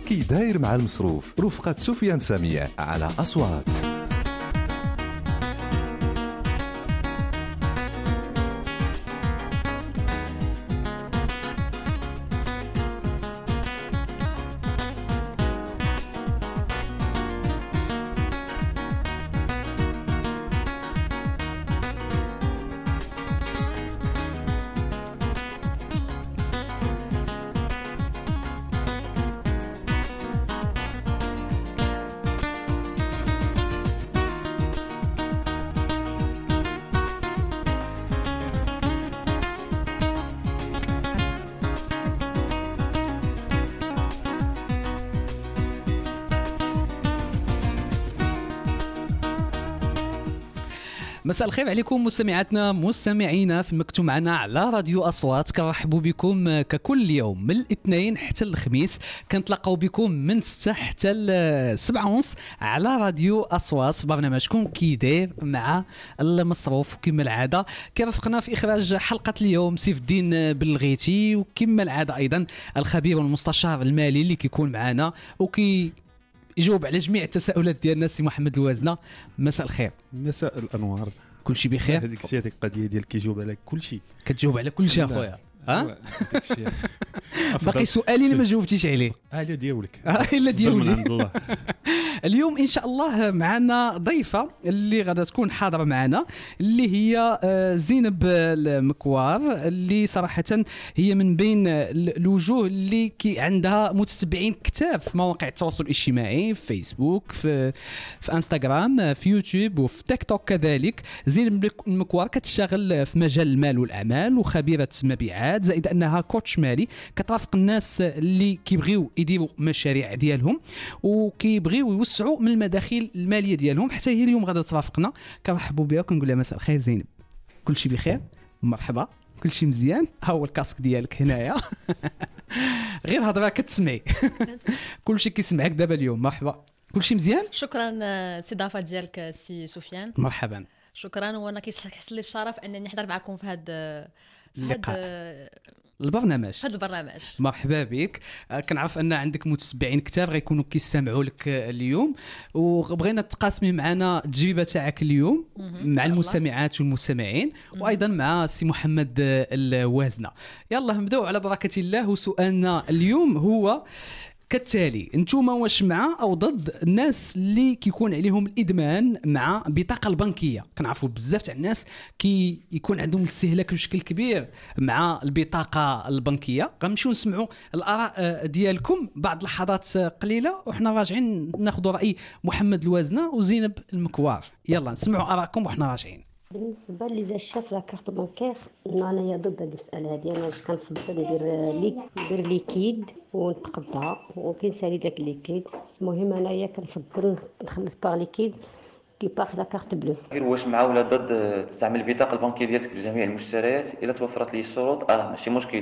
كي داير مع المصروف رفقة سفيان سامية على أصوات. مساء الخير عليكم مستمعاتنا مستمعينا في المكتوب معنا على راديو أصوات. كنرحبوا بكم ككل يوم من الاثنين حتى الخميس، كنتلاقاو بكم من 6 حتى 7:30 على راديو أصوات في برنامجكم كي داير مع المصروف. وكما العاده كيرافقنا في اخراج حلقه اليوم سيف الدين بالغيتي، وكما العاده ايضا الخبير والمستشار المالي اللي كيكون معنا وكي يجاوب على جميع التساؤلات ديالنا سي محمد الوازنه. مساء الخير. مساء الانوار. كل شيء بخير؟ هذيك القضيه ديال كيجاوب على كل شيء. كتجاوب على كل شيء اخويا. باقي سؤالي اللي ما جاوبتيش عليه. لا ديالك. الا ديالي عند الله. اليوم ان شاء الله معنا ضيفه اللي غادا تكون حاضره معنا، اللي هي زينب المكوار، اللي صراحه هي من بين الوجوه اللي عندها متتبعين كتاب في مواقع التواصل الاجتماعي، في فيسبوك، في انستغرام، في يوتيوب، وفي تيك توك كذلك. زينب المكوار كتشتغل في مجال المال والاعمال وخبيره مبيعات، زائد انها كوتش مالي كترافق الناس اللي كيبغيو يديروا مشاريع ديالهم وكيبغيو يوسعوا من المداخيل الماليه ديالهم. حتى هي اليوم غادا ترافقنا. كنرحبوا بها وكنقول لها مساء الخير زينب. كل شيء بخير؟ مرحبا. كل شيء مزيان؟ ها هو الكاسك ديالك هنايا. غير هضره كتسمعي. كل شيء كيسمعك دابا اليوم. مرحبا. كل شيء مزيان؟ شكرا استضافه ديالك سي سفيان. مرحبا. شكرا. وانا كيحس لي الشرف انني نحضر معكم في هذا البرنامج. مرحبا بك. كنعرف ان عندك متتبعين كتار غيكونوا كيستمعوا لك اليوم، وبغينا تقاسمي معنا التجربه تاعك اليوم مع المستمعات والمستمعين، وايضا مع سي محمد الوازنه. يلا نبداو على بركه الله. وسؤالنا اليوم هو كالتالي: انتوما واش مع او ضد الناس اللي كيكون عليهم الادمان مع بطاقه البنكيه؟ كنعرفوا بزاف تاع الناس كي يكون عندهم الاستهلاك بشكل كبير مع البطاقه البنكيه. غنمشيو نسمعوا الاراء ديالكم بعد لحظات قليله، وحنا راجعين ناخذوا راي محمد الوازنه وزينب المكوار. يلا نسمعوا ارائكم وحنا راجعين. بالنسبه لي زي شاف لا كارت بانكير، انا ضد هذه المساله هذه. انا كنفضل ندير ليكيد ونتقدى وكنسالي داك الليكيد. المهم انايا كنفضل نخلص باغ ليكيد كي باغ لا كارت بلو. غير واش مع ولا ضد تستعمل البطاقه البنكيه ديالك بجميع المشتريات الا توفرت لي الشروط؟ ماشي مشكل.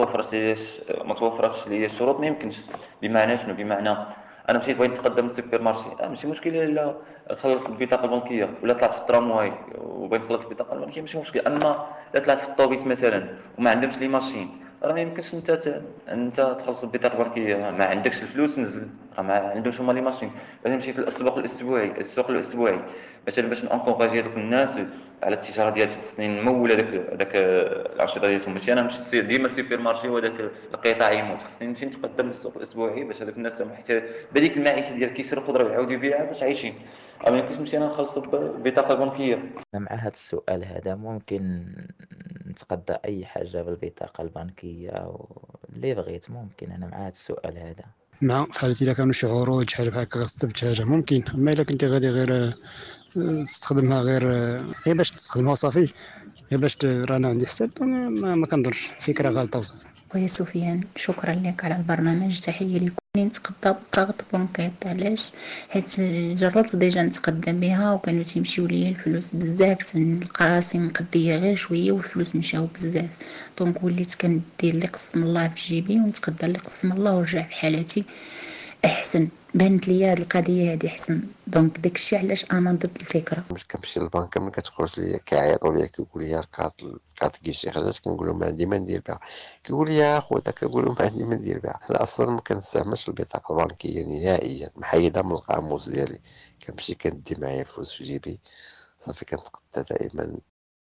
ما توفرتش لي الشروط ما يمكنش. بمعنى شنو؟ بمعنى انا مشيت بغيت نتقدم للسوبر مارشي، ماشي مشكل الا خلصت البطاقه البنكيه، ولا طلعت في الترامواي وبغيت نخلص البطاقه البنكيه ماشي مشكل. اما الا طلعت في الطوبيس مثلا وما عندهمش لي ماشين، راه ما يمكنش انت تخلص البطاقه البنكيه. ما عندكش الفلوس نزل، راه ما عندهمش هما لي ماشين. مثلا مشيت للسوق الاسبوعي مثلا باش نانكوراجي هذوك الناس على التجاره ديالهم، خصني نمول هذاك الانشطه ديالهم. ماشي انا نمشي ديما السوبر مارشي وهذاك القطاع يموت، خصني نمشي نتقدم للسوق الاسبوعي باش هذوك الناس حتى بديك المعيشه ديال كيشرو خضره ويعاودوا يبيعها باش عايشين. ما يمكنش نمشي انا نخلص البطاقه البنكيه. مع هذا السؤال هذا ممكن نتقدى اي حاجه بالبطاقه البنكيه واللي بغيت. ممكن انا مع هذا السؤال هذا. نعم، في حالة إذا كانوا شي خروج حاجة بحال هكا غتصدق حاجة ممكن. أما إلا كنتي غادي غير تستخدمها غير باش تستخدمها صافي، غير باش رانا عندي حساب، ما كنظنش فكرة غلطة وصافي. خويا سفيان شكرا لك على البرنامج. تحية لكم. نتقدى بطاقة بنكيت علاش؟ حيت جربت ديجا نتقدم بها وكانوا تيمشيو ليا الفلوس بزاف، تنلقى راسي مقديه غير شويه والفلوس مشاو بزاف. دونك وليت كندير اللي قسم الله في جيبي ونتقدى اللي قسم الله ورجع بحالاتي. احسن. بانت لي هاد القضيه هادي احسن، دونك داكشي علاش انا ضد الفكره. ملي كنمشي للبنك ملي كتخرج ليا كيعيطوا ليا كيقول لي الكارت كيشي خرجت، كنقول لهم ما عندي ما ندير بها، كيقول لي يا خويا كنقول لهم ما عندي ما ندير بها. انا اصلا ما كنستعملش البطاقه البنكيه نهائيا، محيدها من القاموس ديالي. كنمشي كندي معايا فلوس في جيبي صافي، كنتقدى دائما.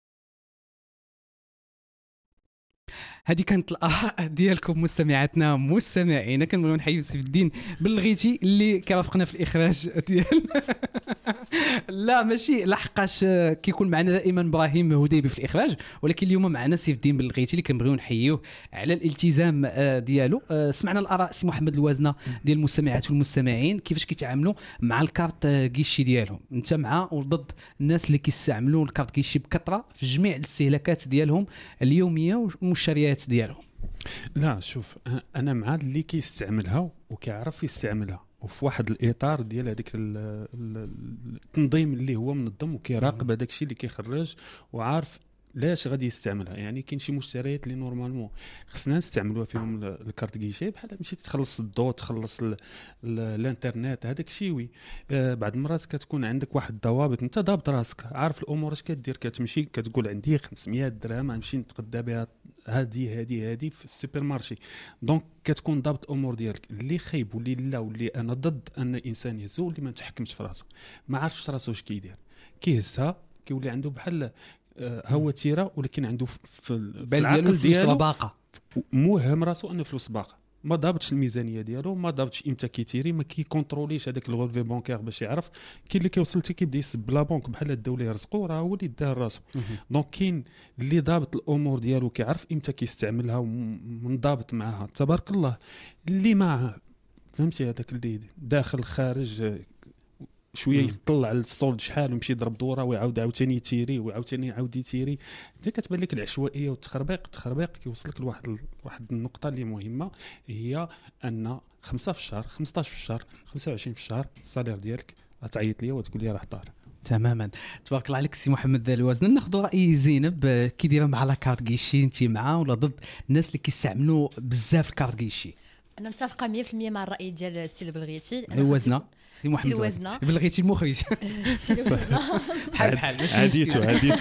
هذه كانت الاراء ديالكم مستمعاتنا مستمعينا. كنبغيو نحيي سيف الدين بالغيتي اللي كيرافقنا في الاخراج ديال لا ماشي لحقاش كيكون معنا دائما ابراهيم هديبي في الاخراج، ولكن اليوم معنا سيف الدين بالغيتي اللي كنبغيو نحييوه على الالتزام ديالو. سمعنا الاراء سي محمد الوازنه ديال المستمعات والمستمعين كيفاش كيتعاملوا مع الكارت كيشي ديالهم. انت مع وضد الناس اللي كيستعملوا الكارت كيشي بكثره في جميع الاستهلاكات ديالهم اليوميه والمشتريات ديالهم؟ لا شوف، انا مع اللي كيستعملها وكيعرف يستعملها وفي واحد الاطار ديال هذيك التنظيم اللي هو منظم وكيراقب هذاك الشيء اللي كيخرج وعارف لاش غادي يستعملها. يعني كاين شي مشتريات اللي نورمالمون خصنا نستعملوها فيهم الكارت كيشي، بحال مشيت تخلص الضوء تخلص الانترنت هذاك الشيء وي. بعض المرات كتكون عندك واحد الضوابط، انت ضابط راسك عارف الامور اش كدير. كتمشي كتقول عندي 500 درهم غنمشي نتغدى بها هذه في السوبر مارشي، دونك كتكون ضابط الامور ديالك. اللي خايب واللي لا واللي انا ضد ان الانسان يهزو اللي ما متحكمش في راسو، ما عارفش راسو اش كيدير، كيهزها كيولي عنده بحال هو تيره، ولكن عنده في العقل ديالو باقه موهم راسو انه فلوس باقه، ما ضابطش الميزانيه ديالو، ما ضابطش امتى كيتيري، ما كيكونتروليش هذاك الغولفي بانكير باش يعرف. كاين اللي كيوصل حتى كيبدا يسب لا بنك بحال الدوله يرزقو، راه هو اللي دار راسو. دونك كاين اللي ضابط الامور ديالو كيعرف امتى كيستعملها ومنضبط معها تبارك الله. اللي معاه فهمتي هذاك اللي داخل خارج شويه يطلع الصولد شحال ويمشي يضرب دوره ويعاود عاوتاني يتيري وعاوتاني يعاود يتيري. انت كتبان لك العشوائيه والتخربيق كيوصلك لواحد النقطه اللي مهمه، هي ان 5 في الشهر 15 في الشهر 25 في الشهر الصالير ديالك غتعيط ليا وتقول لي راه طار. تماما، تبارك الله عليك سي محمد الوازن. ناخذ راي زينب كي دايره مع لاكارت كيشي، انت معاه ولا ضد الناس اللي كيستعملوا بزاف الكارت كيشي؟ انا متفقه 100% مع الراي ديال السي البلغيتي. الوزنه سي محمد الوزنه بلغيتي المخرج بحال ماشي عاديتو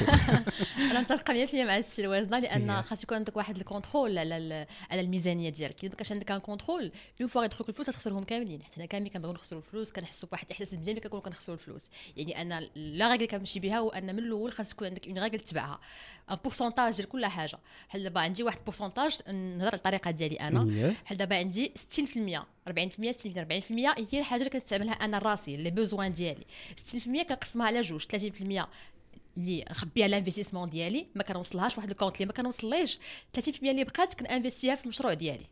انا متفقه 100% مع السي الوزنه، لان خاص يكون عندك واحد الكونترول على الميزانيه ديالك. الا ما كانش عندك ان كونترول اون فوا غيدخلوك الفلوس تخسرهم كاملين. حتى انا كاملين كنبغيو نخسروا الفلوس، كنحسوا بواحد الاحساس مزيان ملي كنكونوا كنخسروا الفلوس. يعني انا لا راجل كنمشي بها هو ان من الاول خاص يكون عندك اون راجل تبعها، ان بورسونتاج ديال كل حاجه. بحال دابا عندي واحد بورسونتاج، نهضر على الطريقه ديالي انا. بحال دابا عندي 60% 40% 60% 40% هي الحاجه اللي كنستعملها انا راسي، لي بوزوان ديالي. 60% كنقسمها على جوج، 30% اللي نخبيها لانفستيسمون ديالي ما كنوصلهاش واحد الكونت اللي ما كنوصليش، 30% اللي بقات كنانفستيها في المشروع ديالي.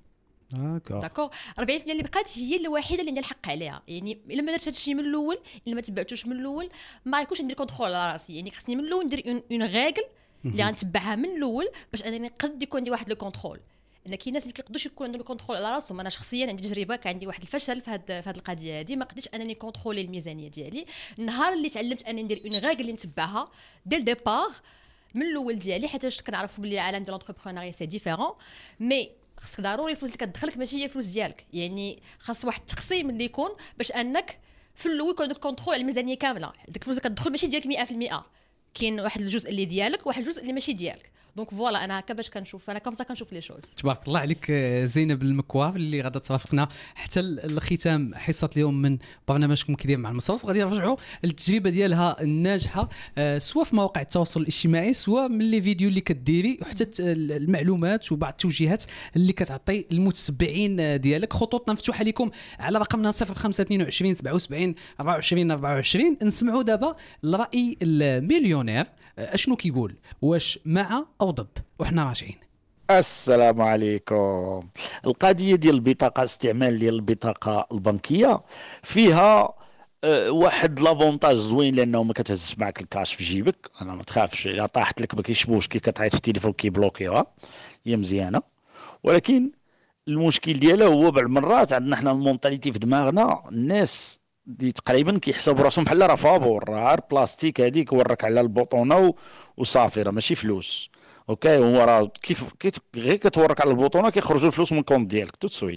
داكور 40% اللي بقات هي الوحيده اللي عندي الحق عليها. يعني الا ما درتش هادشي من الاول، الا ما تبعتوش من الاول، ما غيكونش عندي كونترول على راسي. يعني خصني من الاول ندير اون ريغل اللي غنتبعها من الاول باش انني نقد يكون عندي واحد لو كونترول. ان كاين ناس ما كيقدوش يكون عندهم الكونترول على راسهم. انا شخصيا عندي تجربه، كان عندي واحد الفشل في هاد القضيه هذه، ما قدرتش انني كونترولي الميزانيه ديالي. النهار اللي تعلمت انني ندير اون ريغل اللي نتبعها ديال ديبار من الاول ديالي، حيت كنعرفوا بلي العالم ديال لونتربرونيا سي ديفيرون، مي خصك ضروري الفلوس اللي كتدخلك ماشي هي الفلوس ديالك. يعني خاص واحد التقسيم اللي يكون باش انك في الاول يكون عندك كونترول على الميزانيه كامله. ديك الفلوس اللي كتدخل ماشي ديالك 100%، كاين واحد الجزء اللي ديالك وواحد الجزء اللي ماشي ديالك. دونك فوالا انا هكا باش كنشوف، انا كومسا كنشوف لي شوز. تبارك الله عليك زينب المكوار اللي غادا ترافقنا حتى الختام حصه اليوم من برنامجكم كيداير مع المصروف. غادي نرجعوا للتجربه ديالها الناجحه سواء في مواقع التواصل الاجتماعي سواء من لي فيديو اللي كديري، وحتى المعلومات وبعض التوجيهات اللي كتعطي المتتبعين ديالك. خطوطنا مفتوحه لكم على رقمنا 0522 77 24 24. نسمعوا دابا الراي المليونير اشنو كيقول، واش مع او ضد، وحنا راجعين. السلام عليكم. القضيه ديال البطاقه، استعمال ديال البطاقه البنكيه فيها واحد لافونتاج زوين، لانه ما كتهزش معك الكاش في جيبك. انا ما تخافش الا طاحت لك ما كاينش مشكل، كتعيط في التليفون كيبلوكيوها، هي مزيانه. ولكن المشكل ديالها هو بعض المرات عندنا حنا المونطاليتي في دماغنا، الناس دي تقريبا كيحسبوا راسهم بحال راه فابور، راه بلاستيك هذيك ورك على البوطونه وصافي، راه ماشي فلوس. اوكي، هو راه كيف غير كتورك على البوطونه كيخرجوا الفلوس من الكونت ديالك تو سويت.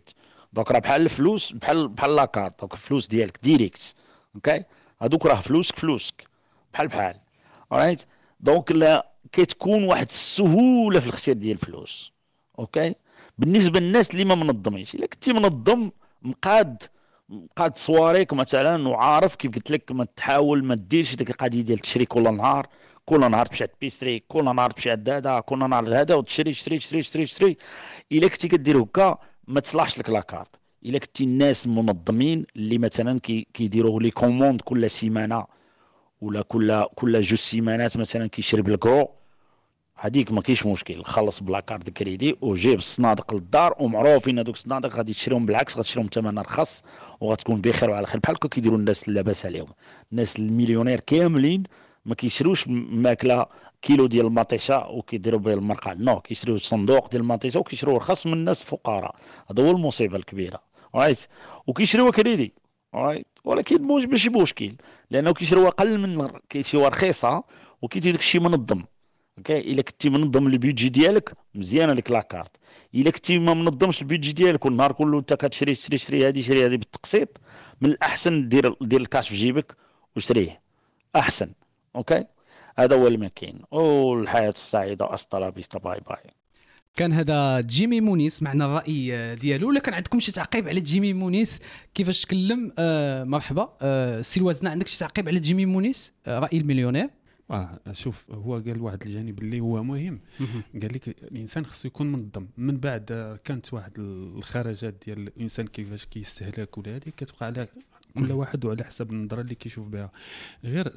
دونك راه بحال الفلوس بحال لاكارت، دونك الفلوس ديالك ديريكت. اوكي هذوك راه فلوسك بحال رايت. دونك لا كتكون واحد السهوله في الاختيار ديال الفلوس. اوكي بالنسبه للناس اللي ما منظمينش، الا كنتي منظم مقاد صواريك مثلا وعارف كيف قلت لك، ما تحاول ما ديرش ديك القضيه ديال تشري كل نهار تمشي عند بيستري، كل نهار تمشي عند هذا، كل نهار هذا، وتشري شري شري شري شري. الا كنتي كدير هكا ما تصلحش لك لاكارت. الا كنتي الناس المنظمين اللي مثلا كيديروا لي كوموند كل سيمانه ولا كل جوج سيمانات مثلا كيشري بالكرو، هذيك ما كاينش مشكل، خلص بلا كارت كريدي وجيب الصنادق للدار، ومعروفين هذوك الصنادق غادي تشريهم بالعكس، غتشريهم ثمن رخص وغتكون بخير وعلى خير، بحال هكا كيديروا الناس اللي لاباس عليهم. الناس المليونير كاملين ما كيشروش ماكله كيلو ديال المطيشه وكيديروا به المرقه، نو كيشريو صندوق ديال المطيشه وكيشريو رخص من الناس الفقراء. هذا هو المصيبه الكبيره رايت. وكيشريوها كريدي رايت، ولكن ماشي مشكل لانه كيشريوها اقل من كيشريوها رخيصه وكيدير داكشي منظم. اوكي الا كنتي منظم البيدجي ديالك مزيانه لك لاكارت. الا كنتي ما منظمش البيدجي ديالك والنهار كله انت كتشري هذه بالتقسيط، من الاحسن دير الكاش في جيبك وشريه احسن. اوكي هذا هو اللي كاين. والحياه السعيده، استا لا فيستا، باي باي. كان هذا جيمي مونيس معنا الراي ديالو. ولا كان عندكم شي تعقيب على جيمي مونيس كيفاش تكلم؟ مرحبا سي الوزنه، عندك شي تعقيب على جيمي مونيس راي المليونير؟ شوف هو قال واحد الجانب اللي هو مهم، قال لك الانسان خصو يكون منظم. من بعد كانت واحد الخرجات ديال الانسان كيفاش كيستهلك ولا هذه كتبقى على كل واحد وعلى حسب النظره اللي كيشوف بها. غير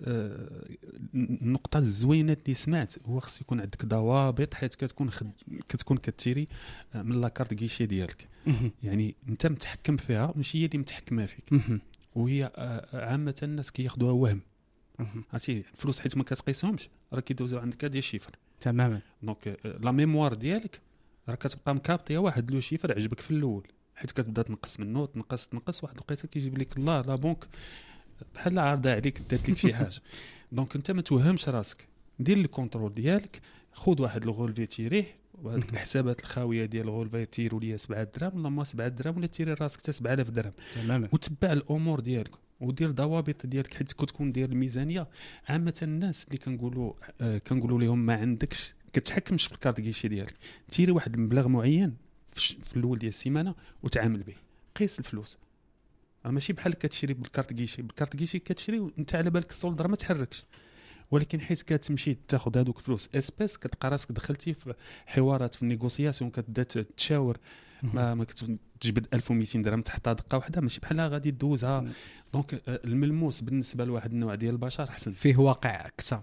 النقطه الزوينه اللي سمعت هو خص يكون عندك ضوابط، حيت كتكون كتشري من لاكارت كيشي ديالك، يعني انت متحكم فيها ماشي هي اللي متحكمه فيك. وهي عامه الناس كياخذوها وهم، عرفتي الفلوس حيت ما كتقيسهمش راه كيدوزو عندك ديال الشيفر تماما. دونك لا ميموار ديالك راه كتبقى مكابطيه واحد لو شيفر عجبك في الاول، حيت كتبدا تنقص منه تنقص واحد الوقيته كيجيب لك الله لا بنك بحال عارضه عليك دات لك شي حاجه. دونك انت ما توهمش راسك، دير الكونترول ديالك، خذ واحد الغولفي تيريه، وهذيك الحسابات الخاويه ديال الغولفي تيروا ليا 7 دراهم ولا ما 7 دراهم ولا تيري راسك حتى 7000 درهم تماما. وتبع الامور ديالك ودير ضوابط ديالك، حيت كتكون داير الميزانيه. عامه الناس اللي كنقولوا لهم ما عندكش كتحكمش في الكارت كيشي ديالك، تيري واحد المبلغ معين في الاول ديال السيمانه وتعامل به، قيس الفلوس. راه ماشي بحال كتشري بالكارت كيشي كتشري وانت على بالك السولد راه ما تحركش، ولكن حيت كتمشي تاخذ هذوك الفلوس اسباس كتلقى راسك دخلتي في حوارات في النيغوسياسيون، كتبدا تشاور ما كتجبد 1200 درهم تحت دقه واحده، ماشي بحالها غادي دوزها. دونك الملموس بالنسبه لواحد النوع ديال البشر احسن، فيه واقع اكثر.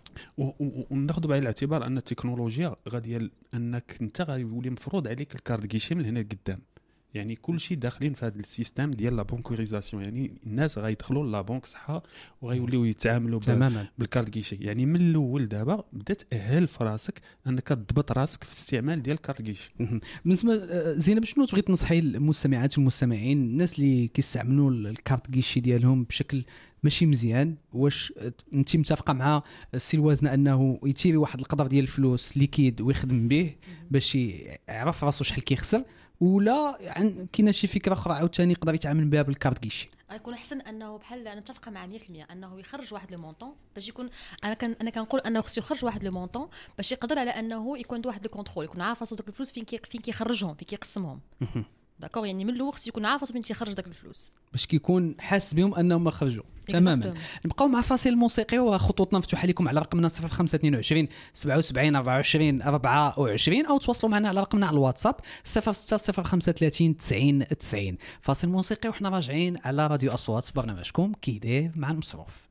وناخذ بعين الاعتبار ان التكنولوجيا غادي انك انت غيولي مفروض عليك الكارد كيشي من هنا لقدام، يعني كل شيء داخلين في هذا السيستم ديال لا بانكوريزاسيون، يعني الناس غيدخلوا لا بنك صحه وغيوليو يتعاملوا بالكارد كيشي. يعني من الاول دابا بدا تاهل في راسك انك تضبط راسك في الاستعمال ديال الكارد كيشي. بالنسبه زينب شنو تبغي تنصحي المستمعات والمستمعين، الناس اللي كيستعملوا الكارت كيشي ديالهم بشكل ماشي مزيان؟ واش انت متفقه مع السي الوازنه انه يتيري واحد القدر ديال الفلوس ليكيد ويخدم به باش يعرف راسو شحال كيخسر، ولا كاينه شي فكره اخرى عاوتاني يقدر يتعامل بها بالكارت كيشي؟ يكون احسن انه بحال انا متفقه مع 100% انه يخرج واحد لو مونطون باش يكون انا كنقول انه خصو يخرج واحد لو مونطون باش يقدر على انه يكون عنده واحد الكونترول، يكون عارف راسو داك الفلوس فين كيخرجهم فين كيقسمهم. داكور، يعني من الاول خصو يكون عارف راسو فين تيخرج داك الفلوس باش كيكون حاس بهم انهم ما خرجوا. تماما. نبقاو مع فاصل موسيقي وخطوطنا مفتوحه لكم على رقمنا 0522 77 24 24 او تواصلوا معنا على رقمنا على الواتساب 060530 90 90. فاصل موسيقي وحنا راجعين على راديو اصوات برنامجكم كيداير مع المصروف.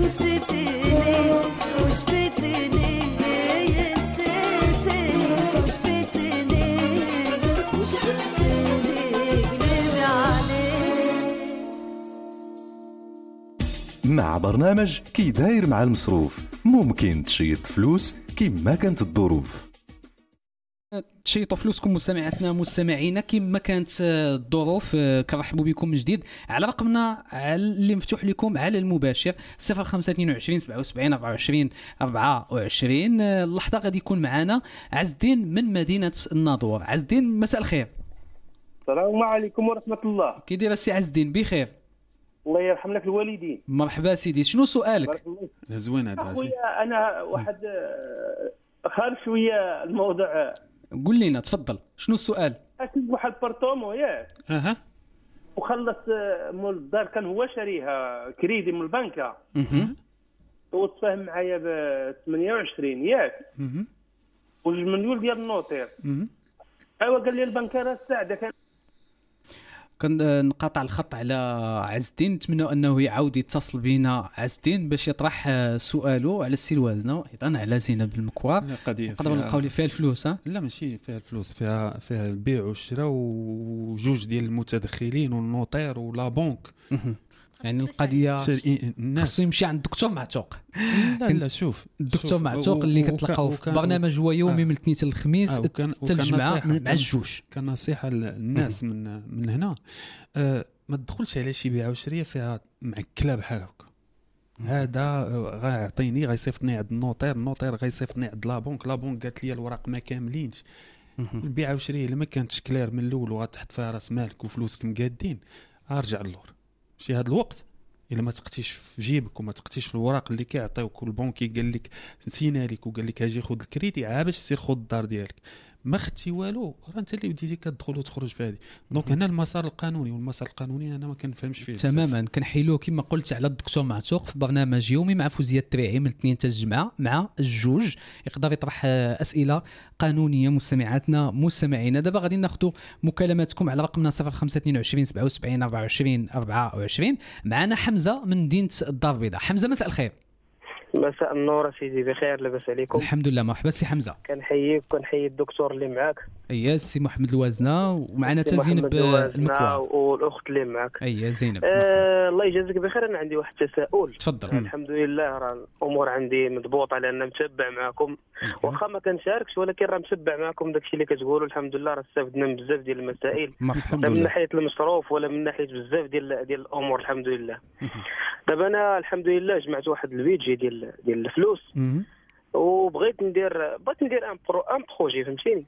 نسيتيني وش بيتيني نسيتيني وش بيتيني وش قلتيني قلبي عليك. مع برنامج كي داير مع المصروف ممكن تشيط فلوس كيما كانت الظروف. تشيطوا فلوسكم مستمعاتنا مستمعينا كما كانت الظروف. كنرحبوا بكم من جديد على رقمنا اللي مفتوح لكم على المباشر 0522 77 24 24. اللحظه غادي يكون معنا عز الدين من مدينه الناظور. عز الدين مساء الخير. السلام عليكم ورحمه الله. كي داير السي عز الدين؟ بخير الله يرحم لك الوالدين. مرحبا سيدي، شنو سؤالك؟ زوين هذا. اخويا انا واحد خارج شويه الموضوع. قول لنا تفضل شنو السؤال؟ اكيد واحد بارتومو ياك اها وخلص مول الدار كان هو شاريها كريدي من البنكه وتفاهم معايا ب 28 ياك وجوج مليون ديال النوطير. ايوا قال لي البنكه الساعده كان نقاطع الخط على عز الدين. نتمنى انه يعاود يتصل بنا عز الدين باش يطرح سؤاله على السي الوازنه ايضا على زينب المكوار. نقدروا نلقاو فيها الفلوس. لا ماشي فيها الفلوس، فيها البيع والشراء وجوج ديال المتدخلين والنوطير ولا بنك. يعني القضيه خصو يمشي عند الدكتور معتوق. لا شوف الدكتور معتوق اللي كتلقاو في برنامج هو يومي من الاثنين للخميس حتى الجمعه مع الجوج. كان نصيحه للناس من هنا ما تدخلش على شي بيعه وشريه فيها معكله بحال هكا. هذا غيعطيني غيصيفطني عند النوطير غيصيفطني عند لابونك قالت لي الوراق ما كاملينش. البيعه وشريه الا ما كانتش كلير من الاول وغتحط فيها راس مالك وفلوسك مقادين ارجع اللور. شي هذا الوقت الا ما تقتيش في جيبك وما تقتيش في الوراق اللي كيعطيوك والبنكي قال لك نسينا لك وقال لك اجي خذ الكريدي باش تسير خذ الدار ديالك ما خدتي والو راه انت اللي بديتي كتدخل وتخرج في هذه. دونك هنا المسار القانوني والمسار القانوني انا ما كنفهمش فيه تماما. كنحيلوه كما قلت على الدكتور معتوق في برنامج يومي مع فوزيه التريعي من الاثنين حتى الجمعه مع الجوج يقدر يطرح اسئله قانونيه. مستمعاتنا مستمعينا دابا غادي ناخذوا مكالماتكم على رقمنا 0522 77 24 24. معنا حمزه من مدينه الدار البيضاء. حمزه مساء الخير. مساء النور سيدي، بخير لاباس عليكم؟ الحمد لله. مرحبا سي حمزه. كنحييك وكنحيي الدكتور اللي معاك. اييه سي محمد الوازنه ومعنا حتى زينب المكوار والاخت اللي معاك. اييه زينب. الله يجازيك بخير. انا عندي واحد التساؤل. تفضل. الحمد لله راه الامور عندي مضبوطه لان متبع معكم واخا ما كنشاركش ولكن راه متبع معكم داكشي اللي كتقولوا. الحمد لله راه استفدنا من بزاف ديال المسائل لا من ناحيه المصروف ولا من ناحيه بزاف ديال الامور الحمد لله. دابا انا الحمد لله جمعت واحد الفيديو ديال الفلوس وبغيت ندير ان بروجي فهمتيني.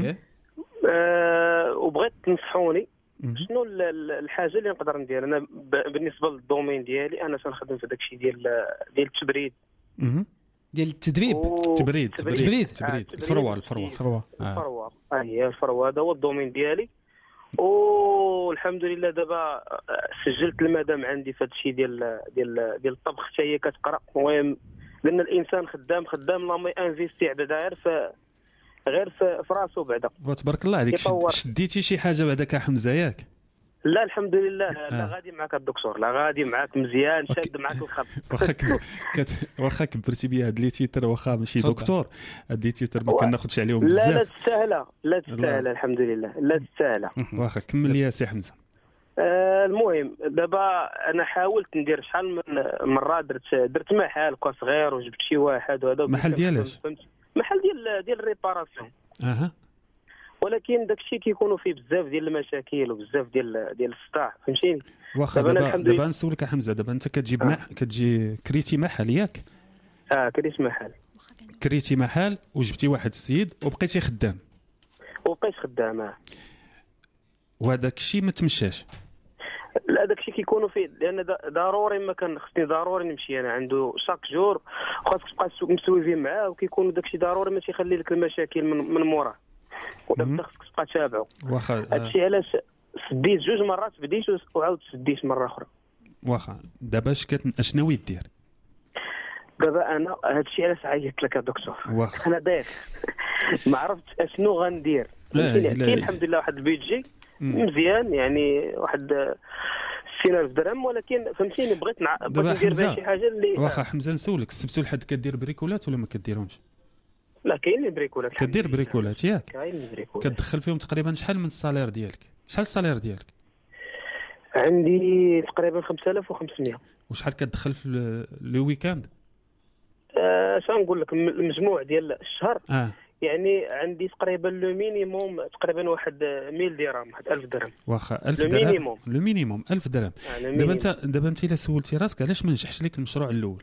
وبغيت تنصحوني شنو الحاجه اللي نقدر ندير. انا بالنسبه للدومين ديالي انا تنخدم في داكشي ديال التبريد ديال التدريب. تبريد الفروه هي الفروه. هذا هو الدومين ديالي والحمد لله. دابا سجلت المدام عندي في هذا الشيء ديال الطبخ حتى هي كتقرا. المهم لان الانسان خدام الله ما انفيستي بعدا غير في راسو بعدا. تبارك الله عليك. شديتي شي حاجه بعدا كحمزه ياك؟ لا الحمد لله. لا غادي معك الدكتور، لا غادي معك مزيان شاد معك الخط. واخا كبرتي بيا هاد لي تيتر واخا ماشي دكتور هاد لي تيتر ما كناخذش عليهم بزاف. لا تستاهل الحمد لله لا تستاهل. واخا كمل لي سي حمزه. المهم دابا انا حاولت ندير شحال من مره درت محل كوا صغير وجبت شي واحد وهذا. محل ديالاش؟ محل ديال الريباراسيون. ولكن داكشي كيكونوا فيه بزاف ديال المشاكل وبزاف ديال الصداع فهمتيني. واخا دابا نسولك حمزه. دابا انت كتجيب كتجي كريتي محل ياك؟ كريتي محل وجبتي واحد السيد وبقيتي خدام. وبقيت خدام وهذاك الشيء ما تمشاش. لا داكشي كيكونوا فيه لان ضروري ما كان خصني ضروري نمشي انا عنده شاك جور خاصك تبقى مسويفين معاه وكيكونوا داكشي ضروري ما تيخلي لك المشاكل من موراه ودابا خصك تبقى تابعه. واخا هادشي علاش سديت جوج مرات بديت وعاود سديت مره اخرى. واخا دابا اش ناوي دير؟ دابا انا هادشي علاش عيطت لك يا دكتور. انا داير ما عرفتش اشنو غندير. كاين الحمد لله واحد البيدجي مزيان يعني واحد 20000 درهم، ولكن فهمتيني بغيت ندير بها شي حاجه اللي واخا حمزه نسولك، سبتو لحد كدير بريكولات ولا ما كديرهمش؟ لا كاين بريكولات. كدير بريكولات ياك؟ كاين بريكولات. كتدخل فيهم تقريبا شحال من الصالير ديالك؟ شحال الصالير ديالك؟ عندي تقريبا 5500. وشحال كتدخل في لو ويكاند؟ اش نقول لك المجموع ديال الشهر يعني عندي تقريبا لو مينيموم تقريبا واحد 1000 درهم، واحد 1000 درهم. واخا 1000 درهم لو مينيموم 1000 درهم. دابا انت الا سولتي راسك علاش ما نجحش لك المشروع الاول؟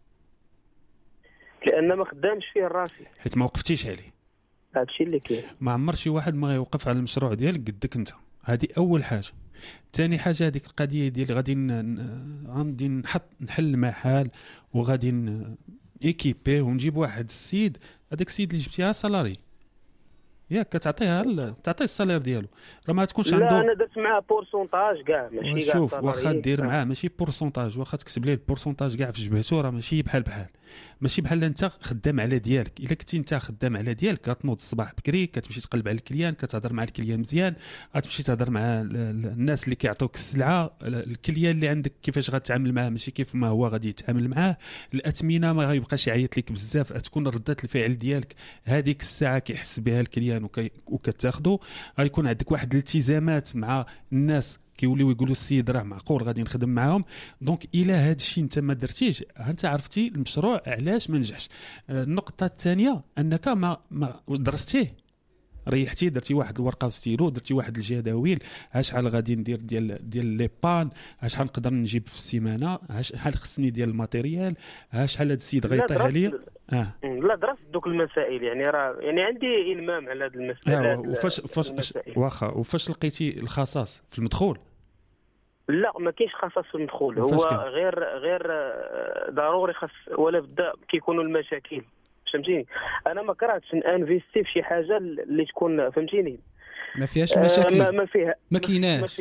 لان ما خدامش فيه راسي، حيت ما وقفتيش عليه. هادشي اللي كاين. ما عمر شي واحد ما غيوقف على المشروع ديالك قدك انت، هذه اول حاجه. ثاني حاجه هذيك القضيه ديال غادي نحل محل وغادي ايكيبي ونجيب واحد السيد، هذاك السيد اللي جبتيها سالاري ياك كتعطيه السالير ديالو، راه ما تكونش عنده. لا انا درت معاه بورسونتاج كاع ماشي كاع. شوف واخا دير معاه ماشي بورسونتاج، واخا تكتب ليه البورسونتاج كاع في جبهته، راه ماشي بحال ماشي بحال انت خدام على ديالك. الا كنتي انت خدام على ديالك كتنوض الصباح بكري، كتمشي تقلب على الكليان، كتهضر مع الكليان مزيان، غتمشي تهضر مع الناس اللي كيعطوك السلعه، الكليان اللي عندك كيفاش غتعامل معاه ماشي كيف ما هو غادي يتعامل معاه، الاثمنه ما غيبقاش يعيط لك بزاف، تكون ردة الفعل ديالك هذيك الساعه كيحس بها الكليان وكتاخذو، غيكون عندك واحد الالتزامات مع الناس كيوليو يقولوا السيد راه معقول غادي نخدم معاهم. دونك الى هذا الشيء انت ما درتيش، انت عرفتي المشروع علاش ما نجحش. النقطه الثانيه انك ما درستيه، ريحتي درتي واحد الورقه وستيلو، درتي واحد الجداول، شحال غادي ندير ديال لي بان، شحال نقدر نجيب في السيمانه، شحال خصني ديال الماتيريال، شحال هذا السيد غيطيح عليا. لا درست دوك المسائل، يعني راه يعني عندي المام على هذه المسائل. وفاش واخا وفاش لقيتي الخصاص في المدخول؟ لا ما كاينش خصاص في المدخول، هو غير ضروري خاص ولا بدا كيكونوا المشاكل، فهمتيني. انا ما كرهتش انفيستي في شي حاجه اللي تكون فهمتيني ما فيهاش مشاكل، ما فيها ما كايناش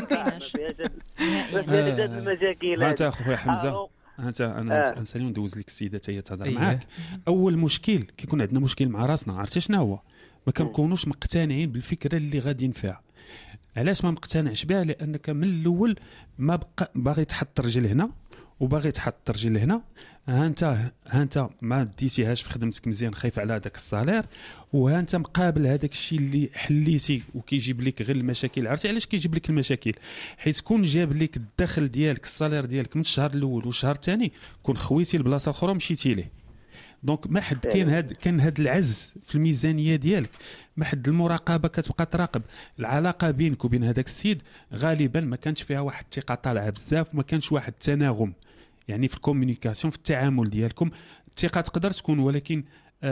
المشاكل. انت اخويا حمزه انا انسان ندوز لك السيده حتى تهضر معاك. اول مشكل كيكون عندنا مشكل مع راسنا، عرفتي شنو هو؟ ما كنكونوش مقتنعين بالفكره اللي غادي نفيها. علاش ما مقتنعش بها؟ لانك من الاول ما باغي تحط رجل هنا وباغي تحط رجل هنا، ها انت ما ديتيهاش في خدمتك مزيان، خايف على هذاك الصالير، وها انت مقابل هذاك الشيء اللي حليتي وكيجيب لك غير المشاكل. عرفتي علاش كيجيب لك المشاكل؟ حيت كون جاب لك الدخل ديالك الصالير ديالك من الشهر الاول والشهر الثاني، كون خويتي البلاصه الاخرى مشيتي ليه. دونك ما حد كان هاد العز في الميزانيه ديالك، ما حد المراقبه كتبقى تراقب العلاقه بينك وبين هذاك السيد، غالبا ما كانش فيها واحد الثقه طالعه بزاف، وما كانش واحد التناغم يعني في الكومونيكاسيون في التعامل ديالكم. الثقه تقدر تكون، ولكن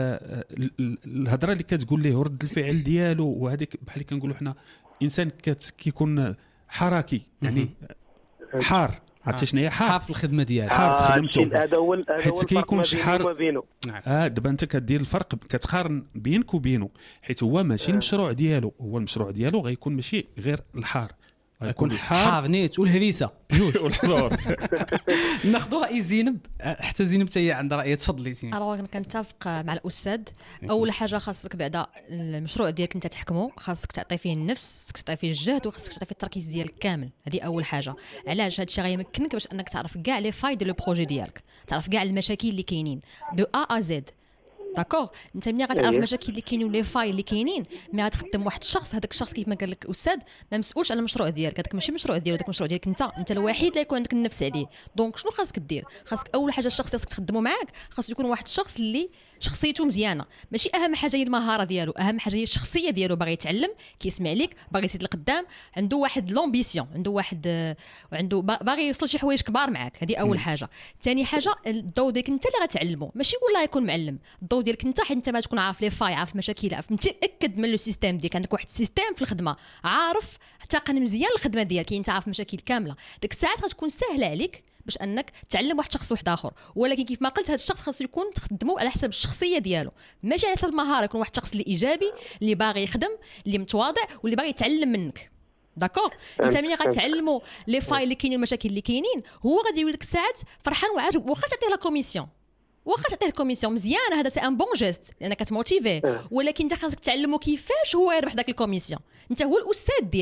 الهضره اللي كتقول ليه ورد الفعل ديالو، وهذيك بحال اللي كنقولوا حنا انسان كيكون حركي يعني حار. عرفتي شنو هي حار في الخدمه ديالك، حار في خدمته. هذا هو حيت كيكونش حار بينه. دابا انت كدير الفرق، كتقارن بينك وبينه، حيت هو ماشي المشروع ديالو، هو المشروع ديالو غيكون ماشي غير الحار، يكون حار نيت والهريسه جوج والحضور. ناخذوا راي زينب، حتى زينب حتى هي عندها راي، تفضلي زينب. انا كنتفق مع الاستاذ. اول حاجه خاصك بعدا المشروع ديالك انت تحكمه، خاصك تعطي فيه النفس، خاصك تعطي فيه الجهد، وخاصك تعطي فيه التركيز ديالك كامل. هذه اول حاجه. علاش هذا الشيء غيمكنك باش انك تعرف كاع لي فاي ديال البروجي ديالك، تعرف كاع المشاكل اللي كاينين دو ا زد. داكوغ، انت ملي غتعرف المشاكل اللي كاينين ولي فاي اللي كاينين، ملي غتخدم واحد الشخص، هذاك الشخص كيف ما قال لك الاستاذ ما مسؤولش على المشروع ديالك، هذاك ماشي مشروع ديالو، هذاك المشروع ديالك انت الوحيد اللي يكون عندك النفس عليه. دونك شنو خاصك دير؟ خاصك اول حاجه الشخص اللي خاصك تخدمه معاك خاص يكون واحد الشخص اللي شخصيته مزيانه، ماشي اهم حاجه هي المهاره ديالو، اهم حاجه هي الشخصيه ديالو، باغي يتعلم، كيسمع لك، باغي يزيد لقدام، عنده واحد لومبيسيون، عنده واحد باغي يوصل شي حوايج كبار معاك. هذه اول حاجه. ثاني حاجه الضوء ديالك انت اللي غتعلمه، ماشي والله يكون معلم، الضوء ديالك انت، حيت انت ما تكون عارف لي فاي، عارف المشاكل، عارف متاكد من لو سيستيم ديالك، عندك واحد السيستيم في الخدمه، عارف تقن مزيان الخدمه ديالك، انت عارف مشاكل كامله، ديك الساعات غتكون سهله عليك باش انك تعلم واحد الشخص واحد اخر. ولكن كيف ما قلت هذا الشخص خاصو يكون تخدمه على حسب الشخصيه ديالو، ماشي على حسب المهاره، يكون واحد الشخص اللي ايجابي، اللي باغي يخدم، اللي متواضع، واللي باغي يتعلم منك. داكوغ، انت ملي غتعلموا لي فاي اللي كاينين، المشاكل اللي كاينين، هو غادي يولي لك ساعات فرحان وعاجب، واخا تعطيه لا كوميسيون، واخا تعطيه الكوميسيون مزيان، هذا سي ان بون جيست لانك كتموتيفيه، ولكن انت خاصك تعلمه كيفاش هو يربح داك الكوميسيون. انت هو الاستاذ ديالو،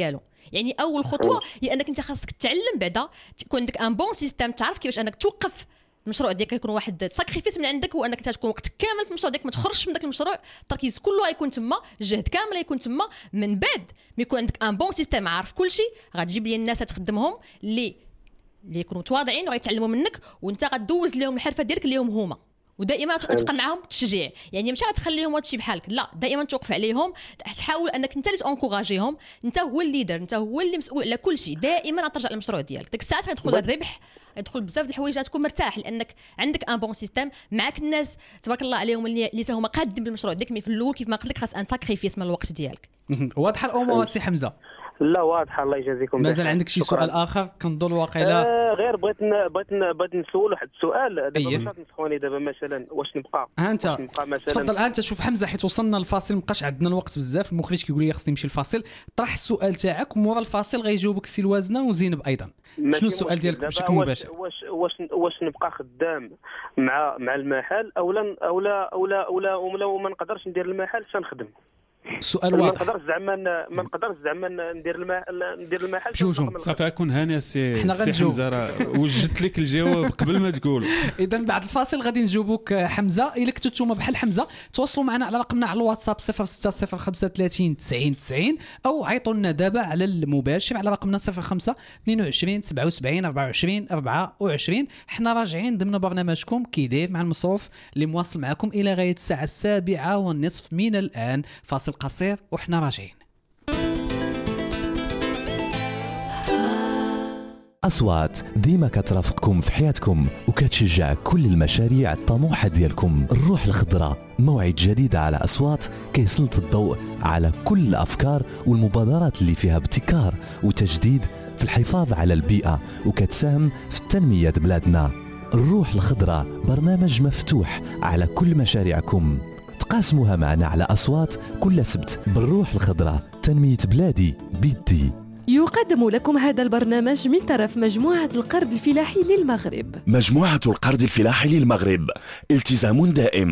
يعني اول خطوه هي انك انت خاصك تتعلم بعدا تكون عندك ان بون سيستم، تعرف كيفاش انك توقف المشروع ديالك. يكون واحد ساكريفيس من عندك هو انك انت تكون وقت كامل في المشروع ديالك، ما تخرجش من داك المشروع، التركيز كله غيكون تما، الجهد كامل غيكون تما. من بعد ما يكون عندك ان بون سيستم عارف كل شيء، غتجيب لي الناس تخدمهم اللي يكونوا متواضعين وغيتعلموا منك، وانت غدوز لهم الحرفه ديالك اللي هما. ودائما تبقى معاهم تشجيع، يعني ماشي غتخليهم وتمشي بحالك، لا دائما توقف عليهم، تحاول انك انت اللي تونكوراجيهم، انت هو الليدر، انت هو اللي مسؤول على كل شيء. دائما غترجع للمشروع ديالك، ديك الساعه غيدخل الربح، يدخل بزاف د الحوايج، تكون مرتاح لانك عندك ان بون سيستم معك الناس تبارك الله عليهم اللي هما قادين بالمشروع ديالك. مي في الاول كيف ما قلت لك خاص ان ساكريفيس من الوقت ديالك. واضحه الامور سي حمزه؟ لا واضحه، الله يجازيكم. مازال عندك شي سؤال اخر؟ كنظن واقيلا غير بغيت نسول واحد السؤال دابا باش تنصحوني. دابا مثلا واش نبقى انت تفضل انت. شوف حمزه، حيت وصلنا للفاصل مابقاش عندنا الوقت بزاف، المخرج كيقول لي خصني نمشي للفاصل. طرح السؤال تاعك ومورا الفاصل غيجاوبك سي الوازنه وزينب ايضا. شنو السؤال ديالك بشكل مباشر؟ واش نبقى خدام مع المحل اولا وما نقدرش ندير المحل حتى نخدم؟ السؤال واضح. ما نقدرش زعما ندير المحل بجوجهم. صافي اكون هاني سي حمزه، راه وجدت لك الجواب قبل ما تقول. اذا بعد الفاصل غادي نجاوبوك حمزه. الا كنتو نتوما بحال حمزه تواصلوا معنا على رقمنا على الواتساب 060530 90 90 او عيطوا لنا دابا على المباشر على رقمنا 05 22 77 24 24. حنا راجعين ضمن برنامجكم كيداير مع المصروف اللي مواصل معكم الى غايه الساعه 7:30 من الان. فاصل قصير وحنا راجعين. أصوات ديما كترافقكم في حياتكم وكتشجع كل المشاريع الطموحة ديالكم. الروح الخضراء موعد جديد على أصوات كيسلط الضوء على كل الأفكار والمبادرات اللي فيها ابتكار وتجديد في الحفاظ على البيئة وكتساهم في تنمية بلادنا. الروح الخضراء برنامج مفتوح على كل مشاريعكم، تقاسموها معنا على أصوات كل سبت. بالروح الخضراء تنمية بلادي بيدي. يقدم لكم هذا البرنامج من طرف مجموعة القرض الفلاحي للمغرب. مجموعة القرض الفلاحي للمغرب، التزام دائم.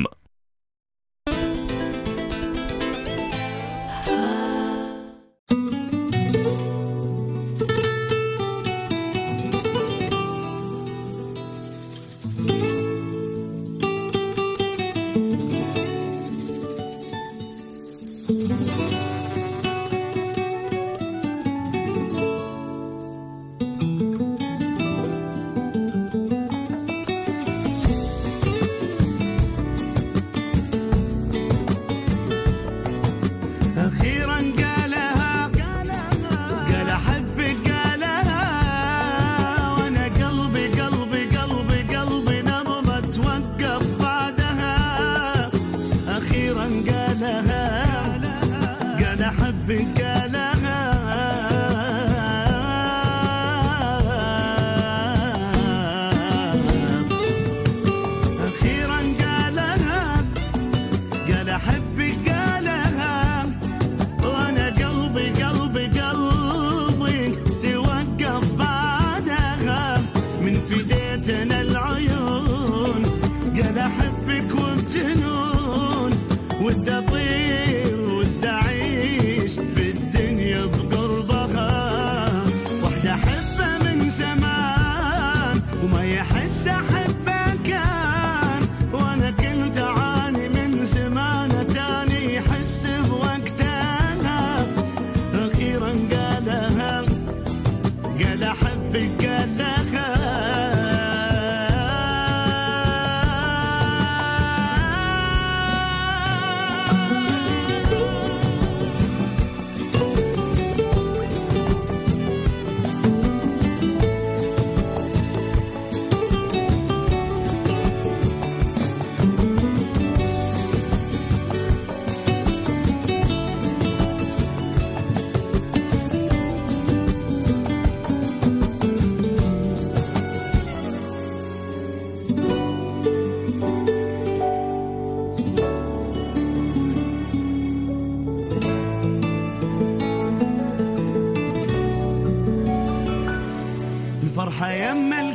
الفرحة يما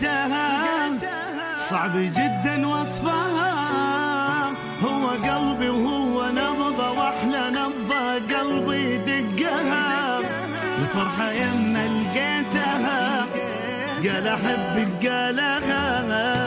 لقيتها صعب جدا وصفها، هو قلبي وهو نبضة واحلى نبضة قلبي دقها. الفرحة احبك قالها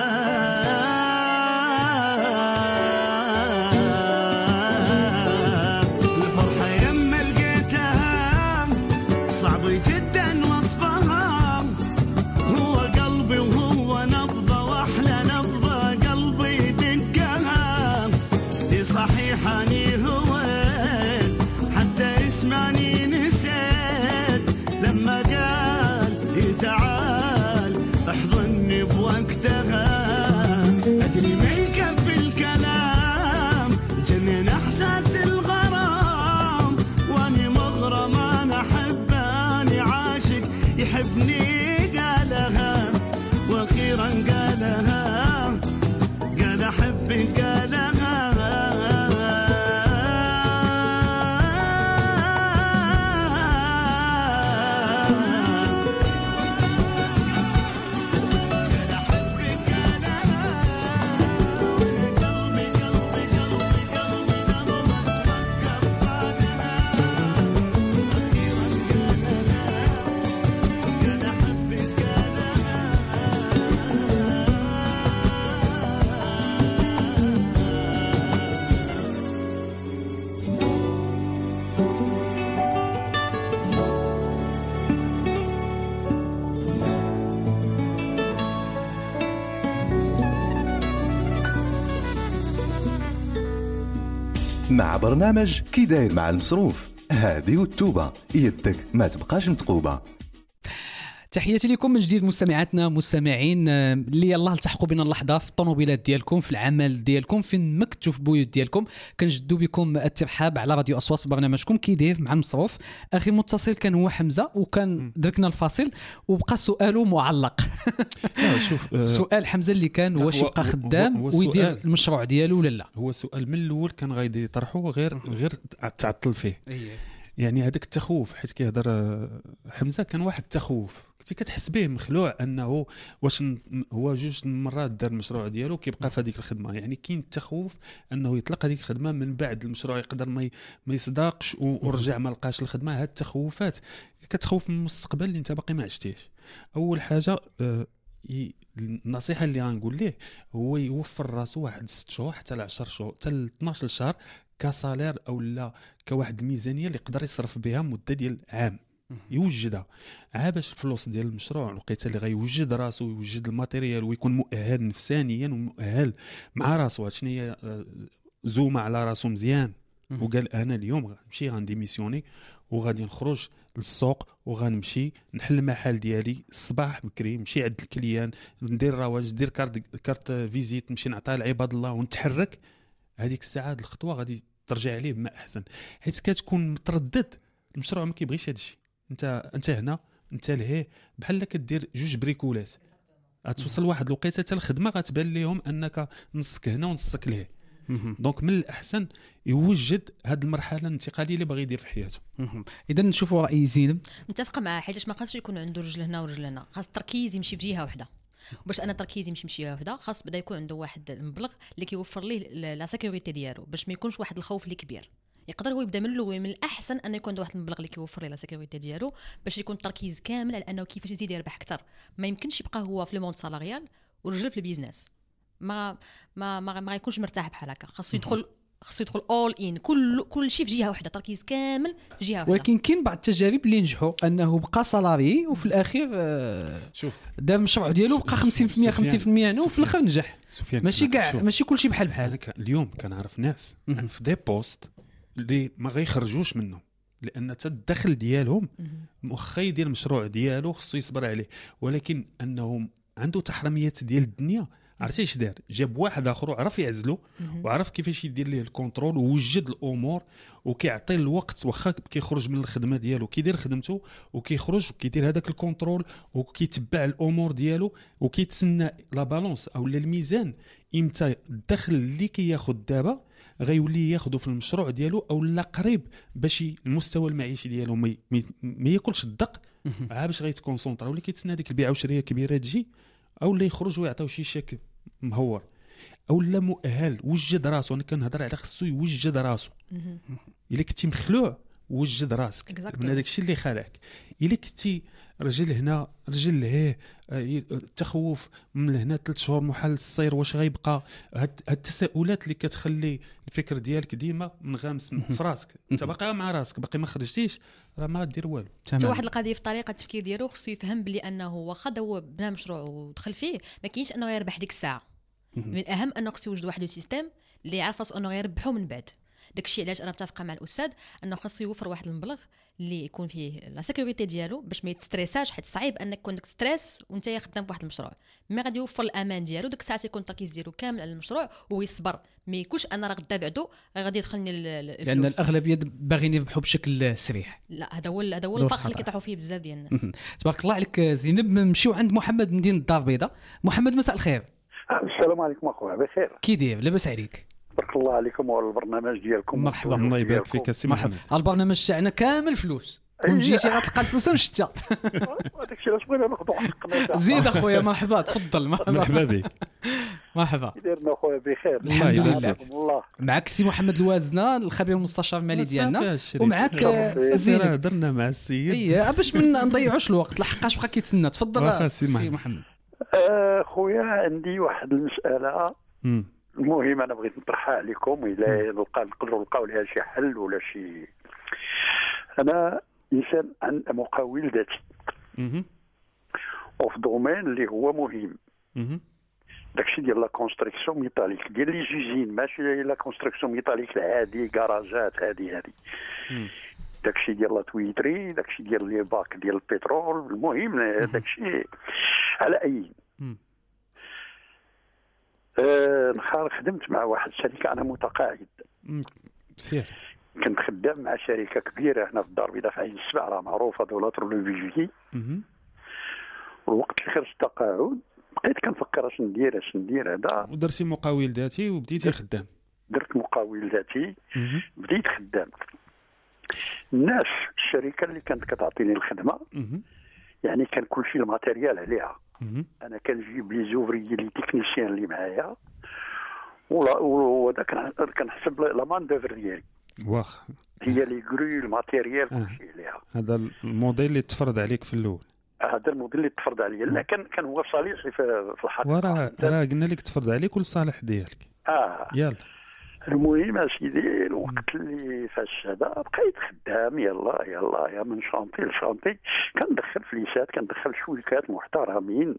الفرحة يما لقيتها صعب جدا وصفها هو قلبي وهو نبضة واحلى نبضة قلبي دقها دي صحيح اني هويت حتى اسمعني نسيت لما قال تعال احضني بوقتها ادري ما يكفي الكلام جنن احساس الغرام واني مغرم انا احب اني عاشق يحبني قالها واخيرا قالها قال احبك قالها مع برنامج كي داير مع المصروف هادي والتوبة يدك ما تبقاش متقوبة. تحياتي لكم من جديد مستمعاتنا مستمعين اللي يلاه التحقوا بنا اللحظه في الطوموبيلات ديالكم في العمل ديالكم فين مكتوا في بيوت ديالكم. كنجدوا بكم الترحاب على راديو اصوات برنامجكم كي داير مع المصروف. اخي متصل كان هو حمزه وكان دركنا الفاصل وبقى سؤاله معلق. شوف سؤال حمزه اللي كان واش يبقى خدام ويدير المشروع ديالو ولا لا. هو السؤال من الاول كان غادي يطرحوه غير تعطل فيه. يعني هذاك التخوف حيت كيهضر حمزه كان واحد التخوف كنتي كتحس به مخلوع انه واش هو جوج مرات دار المشروع ديالو كيبقى في هذيك الخدمه. يعني كاين التخوف انه يطلق هذيك الخدمه من بعد المشروع يقدر ما يصدقش ورجع ما لقاش الخدمه. هاد التخوفات كتخوف من المستقبل اللي انت باقي ما عشتيش. اول حاجه النصيحه اللي غنقول ليه هو يوفر راسو واحد 6 شهور حتى ل 10 شهور حتى ل 12 شهر كصالير او لا كواحد الميزانيه اللي يقدر يصرف بها مده ديال عام يوجدها باش الفلوس ديال المشروع لقيتها اللي غيوجد راسو ويوجد الماتيريال ويكون مؤهل نفسانيا ومؤهل مع راسو. شنو هي زومه على راسو مزيان وقال انا اليوم غنمشي غنديميسيوني وغادي نخرج للسوق وغنمشي نحل المحل ديالي الصباح بكري نمشي عند الكليان ندير رواج ندير كارت فيزيت نمشي نعطيها لعباد الله ونتحرك. هذيك الساعه الخطوه غادي ترجع عليه بما احسن حيت كتكون متردد المشروع ما كيبغيش هذا الشيء. انت هنا انت لهيه بحال كدير جوج بريكولات غتوصل لواحد الوقيته حتى الخدمه غتبان لهم انك نصك هنا ونصك لهيه. دونك من الاحسن يوجد هذه المرحله الانتقاليه اللي باغي يدير في حياته. اذا نشوفوا راي زينب متفقه معاه حيت ما خاصش يكون عنده رجل هنا ورجل هنا. خاص التركيز يمشي في جهه واحده. باش انا تركيزي يمشي في جهه واحده خاص بدا يكون عنده واحد المبلغ اللي كيوفر ليه لا سيكوريتي ديالو باش ما يكونش واحد الخوف اللي كبير. يقدر هو يبدا من الاول. من الاحسن انه يكون عنده واحد المبلغ اللي كيوفر ليه لا سيكوريتي ديالو باش يكون التركيز كامل على انه كيفاش يزيد يربح اكثر. ما يمكنش يبقى هو في الموند سالاريال ورجل في البيزنس. ما يكونش مرتاح بحال هكا. خاصو يدخل اول ان كل شيء في جهه واحده تركيز كامل في جهه واحده. ولكن كاين بعض التجارب اللي نجحوا انه بقى سالاري وفي الاخير شوف دار المشروع ديالو بقى 50% 50% انه وفي الاخر نجح. ماشي كاع ماشي كل شيء بحال اليوم كنعرف ناس في دي بوست اللي ما غيخرجوش منهم لان حتى الدخل ديالهم مخ يدير المشروع ديالو خصو يصبر عليه. ولكن انهم عنده تحرميات ديال الدنيا. عرفتي اش دار؟ جاب واحد اخر وعرف يعزلو وعرف كيفاش يدير ليه الكونترول ووجد الامور وكيعطي الوقت واخا كيخرج من الخدمه ديالو كيدير خدمته وكيخرج وكيدير هذاك الكونترول وكيتبع الامور ديالو وكيتسنى لا بالونس او الميزان امتى الدخل اللي كياخذ دابا غيولي ياخذه في المشروع ديالو او لا قريب باش المستوى المعيشي ديالو ما ياكلش الدق باش غيتكونسونطرا ولا كيتسنى ديك البيعه وشريه كبيره تجي او لا يخرج ويعطيو شي شيك مهور او لا مؤهل وجد راسو. انا كنهضر على خصو يوجد راسو. الا كنتي مخلوع وجد راسك Exactement. من هذاك الشيء اللي خلعك. الا كنتي رجل هنا رجل لهيه التخوف من هنا 3 شهور محل الصير واش غيبقى، هاد التساؤلات اللي كتخلي الفكر ديالك ديما منغمس في راسك، انت باقي مع راسك باقي ما خرجتيش، راه ما غدير والو. حتى واحد القضيه في طريقه التفكير ديالو خصو يفهم بلي انه واخا هو بنى مشروع ودخل فيه ما كاينش انه يربح ديك الساعه. من الاهم انه خصو يوجد واحد السيستم اللي يعرف راسو انه يربحو من بعد. داكشي علاش انا متفقه مع الاستاذ انه خاصو يوفر واحد المبلغ اللي يكون فيه لا سيكوريتي ديالو باش ما يتستريساش، حيت صعيب انك يكون داك ستريس وانت خدام في واحد المشروع. مي غادي يوفر الامان ديالو، ديك الساعه يكون التركيز ديالو كامل على المشروع ويصبر، ما يكونش انا راه غدا بعدو غادي يدخلني الفلوس، لان الاغلبيه باغيين يربحوا بشكل سريع. لا هذا هو الفخ اللي كيطيحوا فيه بزاف ديال الناس. تبارك الله عليك زينب. نمشيو عند محمد من مدينه الدار البيضاء. محمد مساء الخير. السلام عليكم اخويا، بخير كي داير؟ لاباس عليك؟ بارك الله عليكم والبرنامج ديالكم. مرحبا، الله يبارك فيك السي محمد. البرنامج تاعنا كامل فلوس، كون جيتي غتلقى الفلوس مشتا. هذاك الشيء علاش بغينا ناخذوا حقنا. زيد اخويا، مرحبا تفضل. مرحبا بك. مرحبا. كي دايرنا اخويا؟ بخير الحمد لله. معك السي محمد الوازنه الخبير المستشار المالي ديالنا، ومعك زيد هضرنا مع السيد باش ما نضيعوش الوقت لحقاش بقى كيتسنى. تفضل سي محمد. خويا عندي واحد المساله المهم انا بغيت نطرحها عليكم، الى نقدروا نلقاو لها شي حل ولا شي. انا انسان عن مقاول ذاتي وفي دومين اللي هو مهم، داكشي ديال لا كونستركسيون ميتاليك ديال لي جوزين، ماشي لا كونستركسيون ميتاليك العادي كراجات هذه داكشي ديال لا تويتري، داكشي ديال لي باك ديال البترول. المهم داكشي على اي نهار خدمت مع واحد الشركه، انا متقاعد كنت خدام مع شركه كبيره هنا في الدار البيضاء في عين السبع، راه معروفه دولار لوفيجي. والوقت اللي خرجت التقاعد بقيت كنفكر اش ندير هذا. ودرتي مقاول ذاتي وبديتي خدام؟ درت مقاول ذاتي بديت خدام. الناس الشركه اللي كانت كتعطيني الخدمه يعني كان كل شيء الماتيريال عليها، انا كنجيب لي زوفري لي تكنيسيان اللي معايا وهذا كنحسب لا مان دوفر ديالي واخ هي لي كرو الماتيريال كل شيء عليها. هذا الموديل اللي تفرض عليك في الاول. هذا الموديل اللي تفرض عليا، لا كان هو صالحي في الحقيقه. وراه قلنا لك تفرض عليك والصالح ديالك. يلا المهم اسيدي الوقت اللي فاش هذا بقيت خدام، يلا يا من شانطي لشانطي، كندخل فليسات كندخل شويكات محترمين.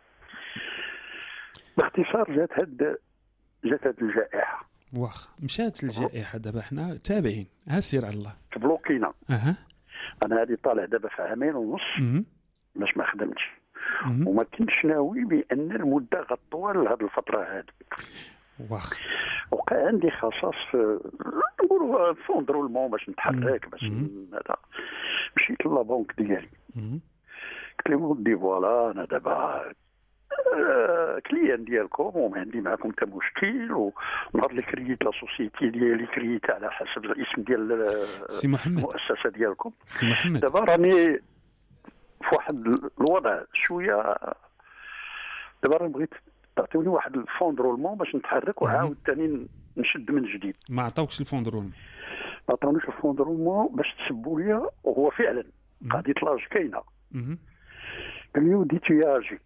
باختصار جات هاد الجائحه. واخ مشات الجائحه، دابا حنا تابعين. سير على الله. تبلوكينا. انا هادي طالع دابا في 2 عام ونص باش ما خدمتش، وما كنتش ناوي بان المده غطول لهاد الفتره هادي. واخ وقع عندي خصاص في نقولوا فوندرولمون باش نتحرك باش هذا. مشيت للبنك ديالي قلت لهم ودي فوالا انا دابا كليان ديالكم وما عندي معكم حتى مشكل، ونهار اللي كريت لا سوسيتي ديالي كريت على حسب الاسم ديال سي محمد المؤسسه ديالكم. سي محمد دابا راني في واحد الوضع شويه، دابا راني بغيت تعطيوني واحد الفوندرولمون باش نتحرك وعاود ثاني نشد من جديد. ما عطاوكش الفوندرولمون؟ ما عطاونيش الفوندرولمون باش تسبوا لي، وهو فعلا قضيه لاج كاينه. قال لي وديتو يا اجي،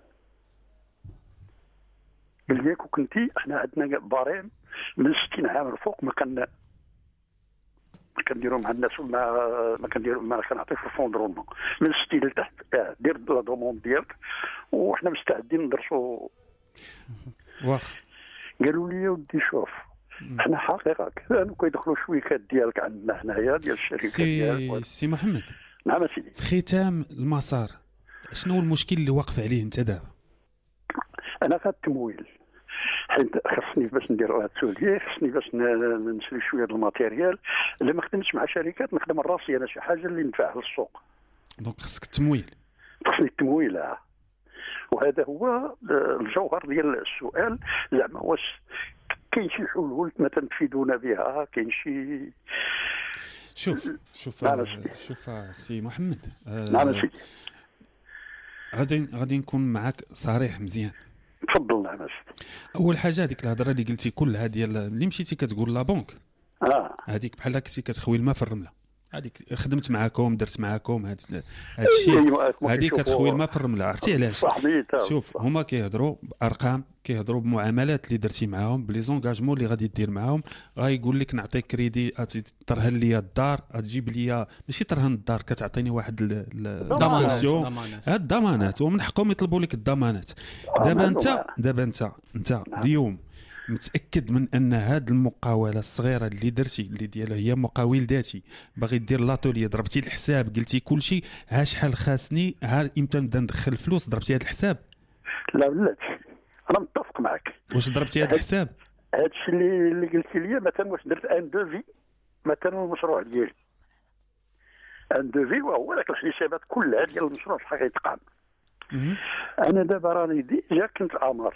قال لي كنتي احنا عندنا بارين من 60 عام الفوق ما كنديروا مع الناس ما كنديروا ما كنعطيوش الفوندرولمون من 60 لتحت. دير لا دوموند ديالك وحنا مستعدين ندرسوا. واخ قالوا لي ودي شوف احنا حقيقه كانوا كيدخلوا شويكات ديالك عندنا هنايا ديال الشركه ديالك. سي محمد نعم سيدي. في ختام المسار شنو المشكل اللي واقف عليه انت دابا؟ انا غا التمويل، حيت خصني باش ندير هاد السوليه، خصني باش نشري شويه د الماتيريال. اللي ما خدمتش مع شركات نخدم راسي انا، شي حاجه اللي ندفعها للسوق. دونك خصك التمويل. خصني التمويل. وهذا هو الجوهر ديال السؤال، زعما واش كاين شي حلول مثلا تفيدونا بها؟ كاين شي شوف سي محمد. نعم سيدي. غادي نكون معك صريح مزيان. تفضل. نعم سيدي. اول حاجه هذيك الهضره اللي قلتي كلها ديال اللي مشيتي كتقول لا بنك، هذيك بحال كنتي كتخوي الماء في الرمله. هذيك خدمت معاكم درت معاكم هذا الشيء هذه كتخوي الماء في الرمله. عرفتي علاش؟ شوف هما كيهضروا بارقام كيهضروا بمعاملات اللي درتي معاهم بلي زونغاجمون اللي غادي دير معاهم. غايقول لك نعطيك كريدي ترهن لي الدار غتجيب لي ماشي ترهن الدار كتعطيني واحد الضمانات ومن حقهم يطلبوا لك الضمانات. دابا انت اليوم متاكد من ان هاد المقاوله الصغيره اللي درتي اللي ديالها هي مقاول ذاتي باغي دير لاتولي ضربتي الحساب قلتي كل شيء ها شحال خاصني ها امتى نبدا ندخل فلوس ضربتي هذا الحساب؟ لا بلاتي انا متفق معك. واش ضربتي هذا الحساب؟ هذا الشيء اللي قلتي لي مثلا واش درت ان دوفي مثلا المشروع ديالي ان دوفي وهو ذاك الحسابات كلها ديال المشروع شحال غيتقام. انا دابا راني ديجا كنت امارش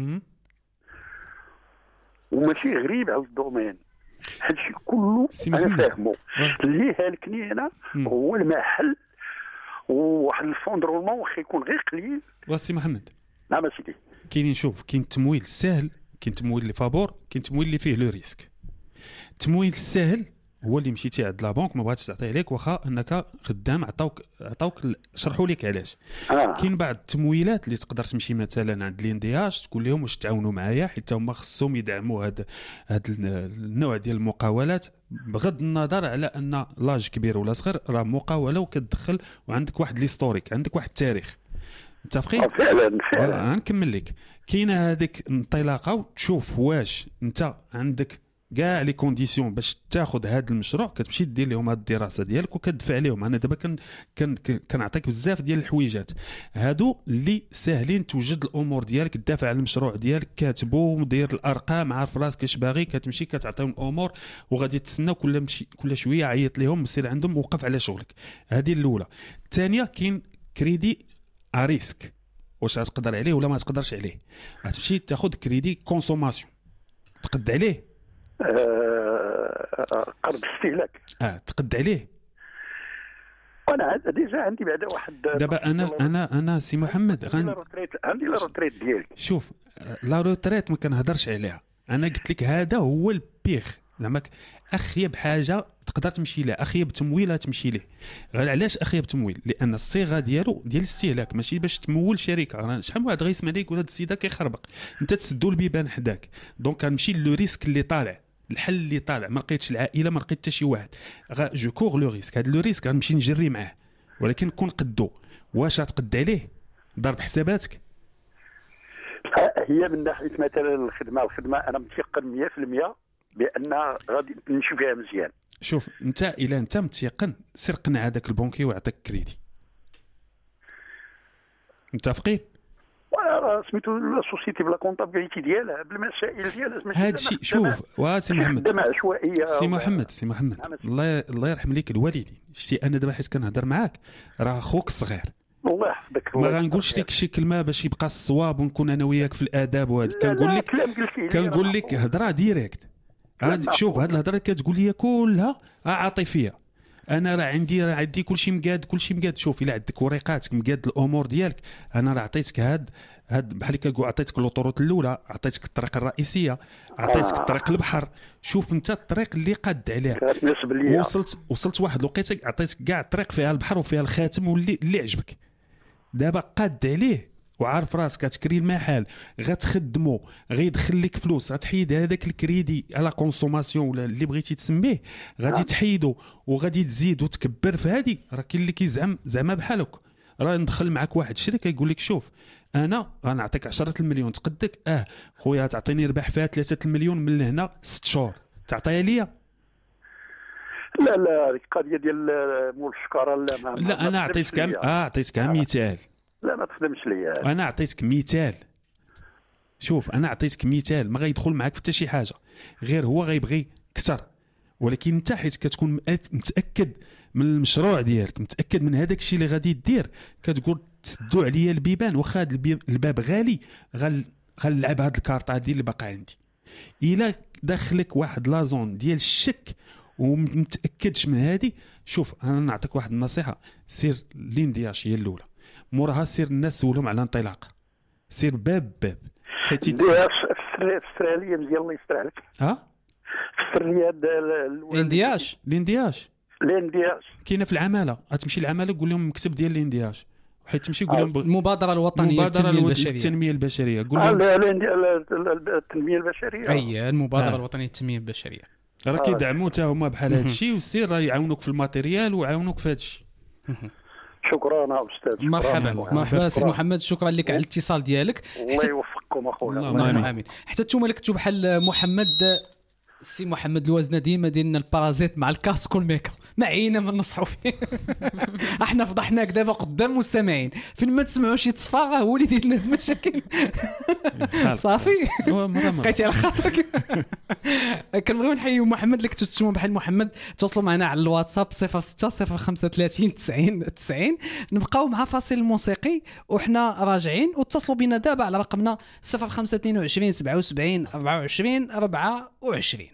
وماشي غريب على الدومين. هادشي كله انا فاهمه. اللي هالكني انا هو المحل وواحد الفوندرولمون واخا يكون غير قليل. واسي محمد نعم سيدي كاينين شوف كاين التمويل السهل كاين التمويل اللي فابور كاين التمويل اللي فيه لو ريسك. التمويل السهل هو اللي مشيتي عند لا بنك ما بغاتش تعطيه لك واخا انك خدام عطاوك شرحوا لك علاش. كاين بعض التمويلات اللي تقدر تمشي مثلا عند الاندياج تقول لهم واش تعاونوا معايا حتى هما خصهم يدعموا هذا النوع ديال المقاولات بغض النظر على ان لاج كبير ولا صغير راه مقاوله وكتدخل وعندك واحد ليستوريك عندك واحد التاريخ. متفقين؟ فعلا نكمل لك. كاينه هذيك انطلاقه وتشوف واش انت عندك كاع لي كونديسيون باش تاخذ هذا المشروع كتمشي دير لهم هذه الدراسه ديالك وكتدفع عليهم. انا دابا كنعطيك بزاف ديال الحويجات هادو اللي ساهلين توجد الامور ديالك تدافع على المشروع ديالك كاتبو مدير الارقام عارف راسك اش باغي كتمشي كتعطيهم الامور وغادي تسنى كل شويه عيط لهم وسير عندهم وقف على شغلك. هذه الاولى. الثانيه كاين كريدي اريسك واش تقدر عليه ولا ما تقدرش عليه. غتمشي تاخذ كريدي كونسوماسيون تقد عليه قرض استهلاك تقد عليه. انا ديجا عندي بعدا واحد دابا انا سي محمد عندي لا روتريت ديالي. شوف لا روتريت ما كنهضرش عليها. انا قلت لك هذا هو البيخ زعما اخيب حاجه تقدر تمشي لها اخيب تمويل تمشي ليه. غير علاش اخيب تمويل؟ لان الصيغه ديالو ديال الاستهلاك ماشي باش تمول شركه. شحال من واحد غيسمع ليك ولا هاد السيده كيخربق انت تسدوا البيبان حداك. دونك غنمشي لو ريسك اللي طالع الحل اللي طالع ما لقيتش العائله ما لقيت حتى شي واحد جو كور لو ريسك. هذا لو ريسك غنمشي نجري معاه ولكن نكون قدو. واش غتقد عليه؟ ضرب حساباتك. هي من ناحيه مثلا الخدمه انا متيقن 100% بان غادي نمشي فيها مزيان. شوف انت الا انت متيقن سير قنع هذاك البنكي ويعطيك كريدي. متفقين؟ وانا سميتو لا سوسيتي بلا كونطابيليتي ديالها بالمسائل ديالها. هذا الشيء شوف واسي محمد خدمه عشوائيه. سي محمد الله يرحم ليك الوالدين. شتي انا دابا حيت كنهضر معاك راه خوك الصغير الله يحفظك. ما غنقولش لك شي كلمه باش يبقى الصواب ونكون انا وياك في الاداب وهذا. كنقول لك هضره ديريكت. شوف هاد الهضره كتقول لي كلها عاطفيه. انا راه عندي كلشي مقاد. شوف الا عندك وريقاتك مقاد الامور ديالك انا راه عطيتك هاد بحال كنقول عطيتك لوطوروت الاولى عطيتك الطريق الرئيسيه عطيتك الطريق البحر. شوف انت الطريق اللي قاد عليها وصلت واحد الوقيته عطيتك كاع الطريق فيها البحر وفيها الخاتم واللي عجبك. دابا قاد عليه وعارف راسك غتكري المحل غتخدمو غيدخل لك فلوس غتحيد هذاك الكريدي على كونسوماسيون ولا اللي بغيتي تسميه غادي تحيدو وغادي تزيد وتكبر في هذه. راه كاين اللي كيزعم زعما بحالك راه ندخل معك واحد الشركه يقول لك شوف انا غنعطيك 10 المليون تقدك خويا تعطيني ربح فيها 3 المليون من هنا 6 شهور تعطيها ليا. لا القضيه ديال مول الشكاره لا انا عطيتك مثال. لا ما تخدمش ليا. انا عطيتك مثال. شوف انا عطيتك مثال ما غيدخل معك في حتى شي حاجه غير هو غيبغي كثر. ولكن انت حيت كتكون متاكد من المشروع ديالك متاكد من هذاك الشيء اللي غادي دير كتقول تسدوا عليا البيبان واخا هذا الباب غالي غنلعب هاد الكارطه ديال اللي باقا عندي. الا داخلك واحد لازون ديال الشك ومتاكدش من هذه شوف انا نعطيك واحد النصيحه سير ليندياش هي الاولى موراها سير الناس سولهم على انطلاق سير باب حيت في استراليا مزيان الله يستر عليك. ها في الرياض الاندياش الاندياج كاينه في العماله، غتمشي العماله قول لهم مكتب ديال الاندياج، وحيت تمشي قول لهم المبادره الوطنيه للتنميه البشريه قول لهم التنميه البشريه. اي المبادره الوطنيه للتنميه البشريه راه كيدعموا حتى هما بحال هذا الشيء، والسير راه يعاونوك في الماتيريال ويعاونوك في هذا الشيء. شكرا استاذ. مرحبا سي محمد، شكرا لك على الاتصال ديالك. الله يوفقكم اخويا. اللهم امين. حتى نتوما اللي كنتو بحال محمد، سي محمد الوزنه ديما ديالنا البارازيت مع الكاسك والميكا، ما عينا ما نصحوا فيه. احنا فضحناك دابا قدام المستمعين، فين ما تسمعوا شي تصفاغه هو اللي دير لنا المشاكل. صافي بقيتي على خاطرك. كنبغيو نحييو محمد اللي كنتو تسمعوا بحال محمد. تواصلوا معنا على الواتساب 06 035 90 90. نبقاو مع فاصل موسيقي وحنا راجعين، واتصلوا بنا دابا على رقمنا 0522 77 24 24.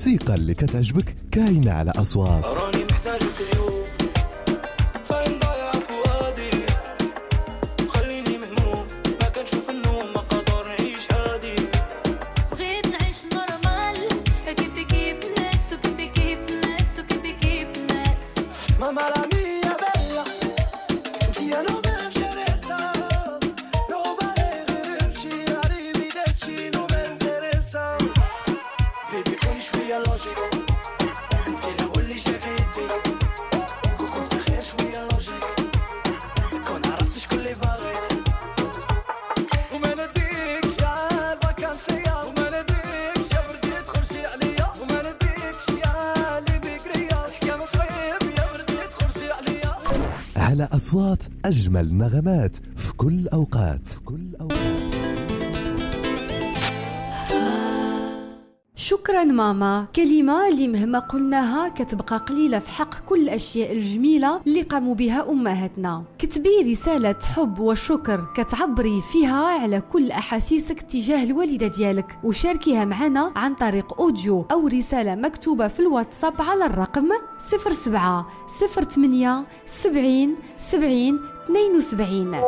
الموسيقى اللي كتعجبك كاينة على أصوات. راني محتاجك اليوم فين ضايع فؤادي خليني مهموم ما كنشوف النوم ما قادر نعيش هادي بغيت نعيش نورمال كيف الناس وكيف الناس وكيف الناس ماما لا mia bella انتي انا ما interessa no vale غيرشي arrivederci no me interessa baby كون شوية لوجيك انتي اللي قولي شريتي كون سخير شوية لوجيك كون عرفت شكون اللي باغيك وما نديكش يا الفاكانسية وما نديكش يا بردي تخرجي عليا وما نديكش يا اللي بكرية الحكاية نصيب يا بردي تخرجي عليا على أصوات أجمل نغمات في كل أوقات. شكرا ماما، كلمة اللي مهما قلناها كتبقى قليلة في حق كل الأشياء الجميلة اللي قاموا بها أمهاتنا. كتبي رسالة حب وشكر كتعبري فيها على كل أحاسيسك تجاه الوالدة ديالك، وشاركيها معنا عن طريق أوديو أو رسالة مكتوبة في الواتساب على الرقم 07 08 70 70 72 07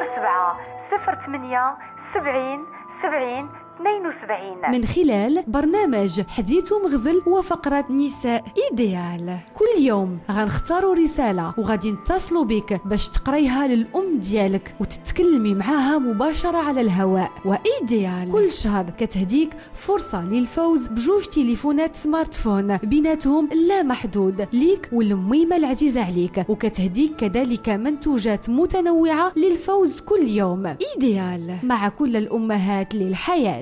08 70 70 72 من خلال برنامج حديث ومغزل وفقرة نساء إيديال. كل يوم غنختاروا رسالة وغادي نتصلوا بك باش تقريها للأم ديالك وتتكلمي معاها مباشرة على الهواء. وإيديال كل شهر كتهديك فرصة للفوز بجوج تليفونات سمارت فون بيناتهم لا محدود ليك والميمة العزيزة عليك، وكتهديك كذلك منتوجات متنوعة للفوز كل يوم. إيديال مع كل الأمهات للحياة.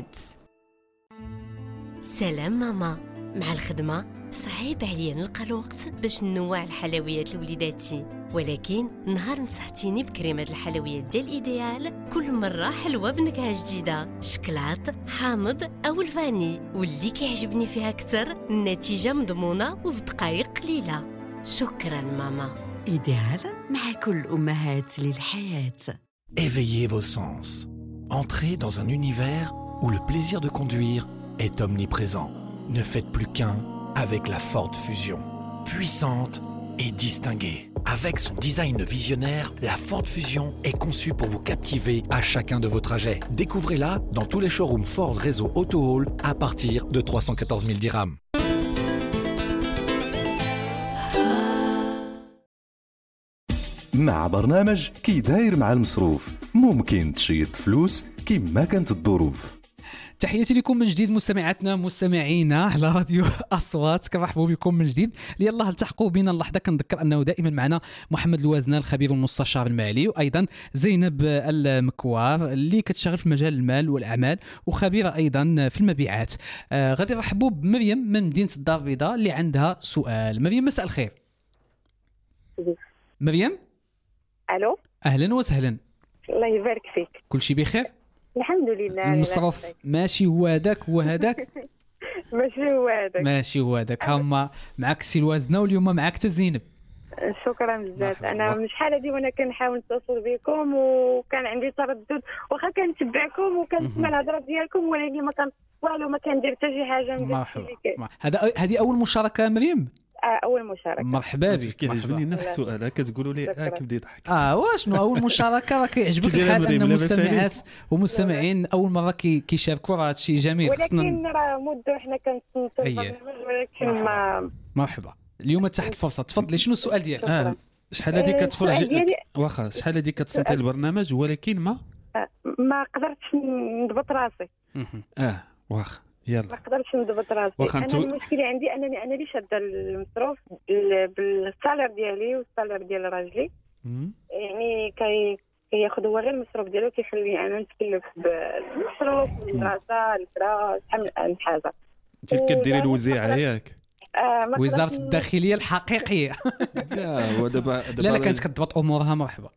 سلام ماما، مع الخدمة صعيب عليا نلقى الوقت باش ننوع الحلويات لوليداتي، ولكن نهار نصحتيني بكريمة الحلويات ديال إيديال كل مرة حلوة بنكهة جديدة، شكلاط حامض أو الفاني، واللي كيعجبني فيها أكثر النتيجة مضمونة وبدقايق قليلة. شكرا ماما. إيديال مع كل أمهات للحياة. Éveillez vos sens. Entrez dans un univers où le plaisir de conduire est omniprésent. Ne faites plus qu'un avec la Ford Fusion. Puissante et distinguée. Avec son design visionnaire, la Ford Fusion est conçue pour vous captiver à chacun de vos trajets. Découvrez-la dans tous les showrooms Ford Réseau Auto Hall à partir de 314 000 dirhams. مع برنامج كي داير مع المصروف ممكن تشيط فلوس كما كانت الظروف. تحياتي لكم من جديد مستمعاتنا مستمعينا على راديو أصوات، كنرحبوا بكم من جديد. يلا التحقوا بنا اللحظة. كنذكر أنه دائما معنا محمد الوازنة الخبير والمستشار المالي، وأيضا زينب المكوار اللي كتشتغل في مجال المال والأعمال وخبيرة أيضا في المبيعات. غادي نرحبوا بمريم من مدينة الدار البيضاء اللي عندها سؤال. مريم مساء الخير. مريم الو، اهلا وسهلا. الله يبارك فيك. كل شيء بخير الحمد لله. المصروف ماشي هو هذاك وهذاك ماشي هو هذاك هما معك سي الوازنة واليوم معك زينب. شكرا بزاف. انا من شحال هذه وانا كنحاول نتصل بكم وكان عندي تردد، واخا كنتبعكم وكنسمع الهضره ديالكم ولكن ما كان والو، ما كندير حتى شي حاجه. مرحبا. هذه اول مشاركه مريم. اول مشاركه. مرحبا بك. كيعجبني نفس السؤال كتقولوا لي كيبدا يضحك. واشنو اول مشاركه راه كيعجبك الحال ان المستمعات ومستمعين اول مره كيشاركوا، راه هادشي جميل. ولكن راه مده حنا كنتصنتوا ولكن ما. مرحبا. اليوم تحت الفرصه، تفضلي شنو السؤال ديالك؟ شحال هذه كتفرج واخا شحال هذه كتصنتي البرنامج ولكن ما قدرتش نضبط راسي. واخا يلا ما قدرتش نضبط راسي. انا المشكله عندي انني انا اللي شاده المصروف بالسالير ديالي والسالير ديال راجلي، يعني كياخذ هو غير المصروف ديالو كيخليني انا نتكلف بالمصروف المدرسه الكرا شحال من حاجه. انت كديري الوزيعه ياك؟ وزاره الداخليه الحقيقيه. لا هو دابا لا كانت كتضبط امورها. مرحبا.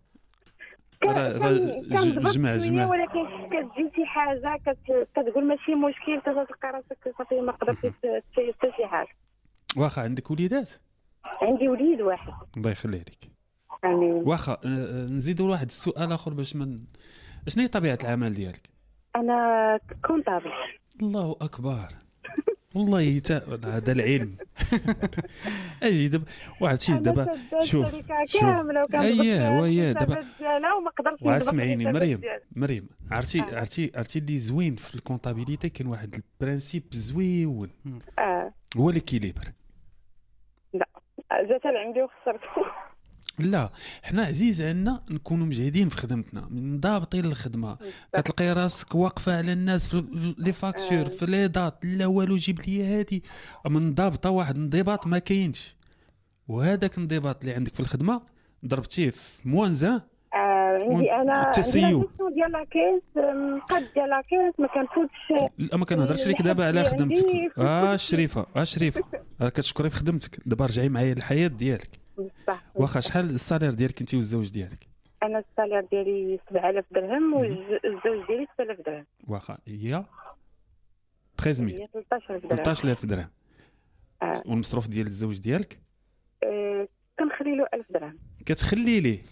جمع ولكن كتجي شي حاجه كتقول ماشي مشكل، كتلقى راسك صافي ما قدرتيش حتى شي حاجه. واخا عندك وليدات؟ عندي وليد واحد. الله يخليه لك. امين. واخا نزيدوا واحد السؤال اخر باش شنو هي طبيعه العمل ديالك؟ انا كونطابل. الله اكبر. والله هذا العلم. اجي دابا واحد الشيء دابا شوف ويا دابا وما قدرتش واسمعيني مريم عرفتي اللي زوين في الكونطابيليتي كاين واحد البرانسيب زويون هو ليكيليبر. لا جات عندي وخسرته. لا حنا عزيز عنا نكونوا مجهدين في خدمتنا منضبطين الخدمه كتلقي راسك واقفه على الناس في لي فاكتور في لي دات لا والو جيب لي هادي منضبطه واحد انضباط ما كاينش وهذاك الانضباط اللي عندك في الخدمه ضربتيه في موانزان عندي انا التسيب ديال لاكيس قد ديال لاكيس ما كنفوتش. لا ما كنهضرش لك دابا على خدمتك شريفه راك كتشكري في خدمتك دابا رجعي معايا للحياه ديالك. واخا شحال السالير ديالك انت والزوج ديالك؟ انا السالير ديالي 7000 درهم والزوج ديالي 6000 درهم. واخا هي 13000 درهم. والمصروف ديال الزوج ديالك؟ كنخلي له 1000 درهم. كتخلي ليه؟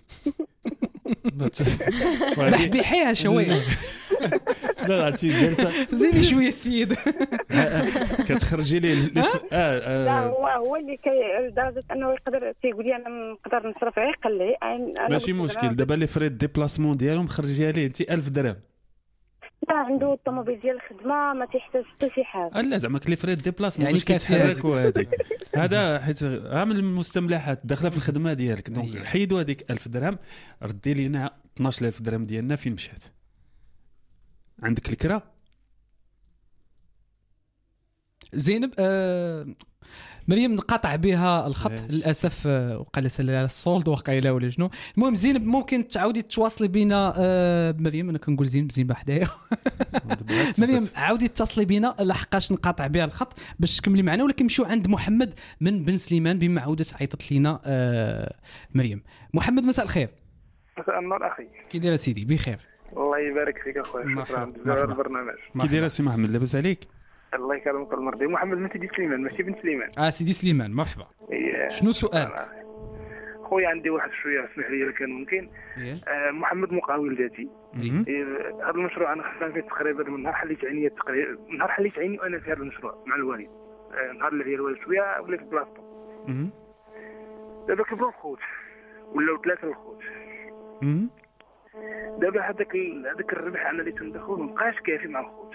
بحبيحيها شويه. لا عرفتي ديالتها زيني شويه السيد. كتخرجي ليه لا هو اللي لدرجه انه يقدر تيقول لي انا نقدر نصرف غير قلي. ماشي مشكل دابا لي فري ديبلاسمون ديالهم خرجيها ليه انت 1000 درهم. لا عنده الطوموبيل ديال الخدمه ما تيحتاج حتى شي حاجه. لا زعما لي فري ديبلاسمون يعني كتحرك وهذيك هذا حيت من المستملحات داخله في الخدمه ديالك دونك حيدوا هذيك 1000 درهم ردي لينا 12000 درهم ديالنا فين مشات؟ عندك الكرا زينب. مريم نقاطع بها الخط للاسف وقال سالي على الصولد وقيله ولا شنو. المهم زينب ممكن تعاودي تواصلي بينا مريم انا كنقول زينب حدايا مريم عاودي اتصلي بينا لحقاش نقاطع بها الخط باش تكملي معنا ولكن نمشيو عند محمد من بن سليمان بما عودت عيطت لينا مريم. محمد مساء الخير. مساء النور اخي كي داير سيدي؟ بخير الله يبارك فيك اخويا شكرا بزاف على البرنامج. كي داير سي محمد لاباس عليك؟ الله يكرمك المرضي. محمد من سيدي سليمان ماشي بن سليمان. سيدي سليمان مرحبا. شنو سؤال خويا؟ عندي واحد شويه اسمح لي كان ممكن. محمد مقاول ذاتي. هذا المشروع انا خدام فيه تقريبا من نهار حليت عيني وانا في هذا المشروع مع الوالد. نهار اللي هي الوالد شويه ولا في بلاصتو. دابا كبروا الخوت ولاو 3 الخوت. دابا هذاك الربح انا اللي تندخل ما بقاش كافي مع الخوت.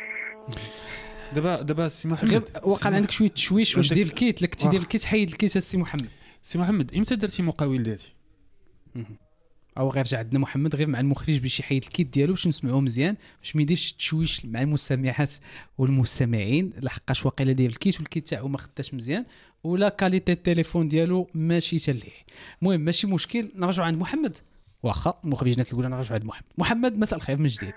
دابا سي محمد وقع عندك شويه تشويش واش دير الكيت لك تدير الكيت حيد الكيت السي محمد. سي محمد امتى درتي مقاول ذاتي؟ او غير رجع عندنا محمد غير مع المخرج باش يحيد الكيت ديالو باش نسمعوه مزيان باش ما يديرش تشويش مع المستمعات والمستمعين لحقاش واقيلا داير الكيت والكيت تاعو ما خداش مزيان ولا كاليتي التليفون ديالو ماشي تليه. المهم ماشي مشكل نرجعوا عند محمد واخا مخرجنا كيقول نرجعوا عند محمد مساء الخير من جديد.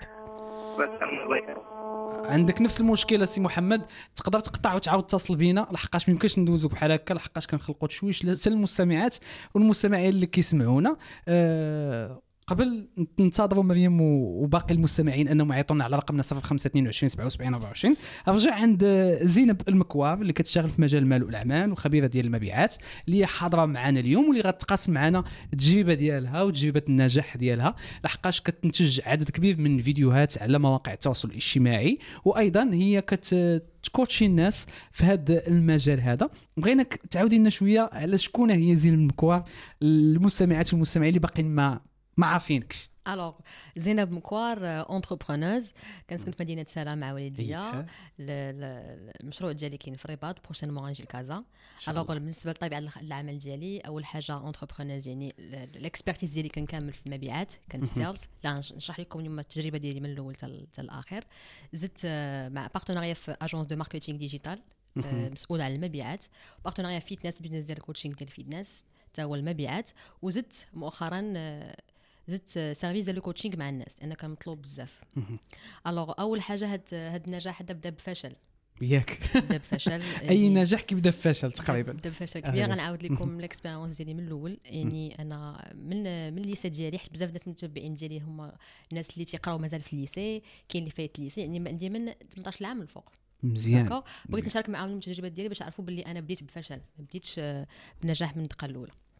عندك نفس المشكله سي محمد تقدر تقطع وتعاود تتصل بينا لحقاش ما يمكنش ندوزو بحال هكا لحقاش كنخلقوا تشويش للمستمعات والمستمعين اللي كيسمعونا. قبل ننتظروا مريم وباقي المستمعين انهم يعيطونا على رقمنا 0522 77 24. رجع عند زينب المكواب اللي كتشتغل في مجال المال والاعمال وخبيره ديال المبيعات اللي هي حاضره معنا اليوم واللي غتقاسم معنا التجربه ديالها وتجربه النجاح ديالها لحقاش كتنتج عدد كبير من الفيديوهات على مواقع التواصل الاجتماعي وايضا هي تكوتشي الناس في هذا المجال هذا. بغيناك تعاودي لنا شويه على شكون هي زينب المكواب المستمعات والمستمعين اللي باقيين ما عارفينكش. الوغ زينب مكوار اونتربرونوز كنسكن في مدينه سلام مع والديا. المشروع ديالي كاين في الرباط بروشينمون غنجي لكازا. الوغ بالنسبه لطبيعه العمل ديالي اول حاجه اونتربرونوز يعني الاكسبيرتيز ديالي كنكمل في المبيعات كان سيلز. لا نشرح لكم اليوم التجربه ديالي من الاول حتى الاخر. زدت مع بارتناريا في اجونس دو ماركتينغ ديجيتال مسؤول على المبيعات بارتناريا فيتنس بيزنس ديال الكوتشينغ ديال الفيتنس حتى هو المبيعات. وزدت مؤخرا زدت سيرفيس ديال الكوتشينغ مع الناس لان كان مطلوب بزاف. الوغ اول حاجه هاد النجاح بدا بفشل ياك بدا بفشل اي نجاح كيبدا بفشل تقريبا بدا بفشل كبير. غنعاود لكم الاكسبيريونس ديالي من الاول. يعني انا من الليسي ديالي حيت بزاف الناس المتابعين ديالي هما الناس اللي تيقراو مازال في الليسي كاين اللي فايت الليسي يعني عندي من 18 عام الفوق مزيان. بغيت نشارك معاهم التجربه ديالي باش يعرفوا باللي انا بديت بفشل ما بديتش بنجاح من الدقه الاولى.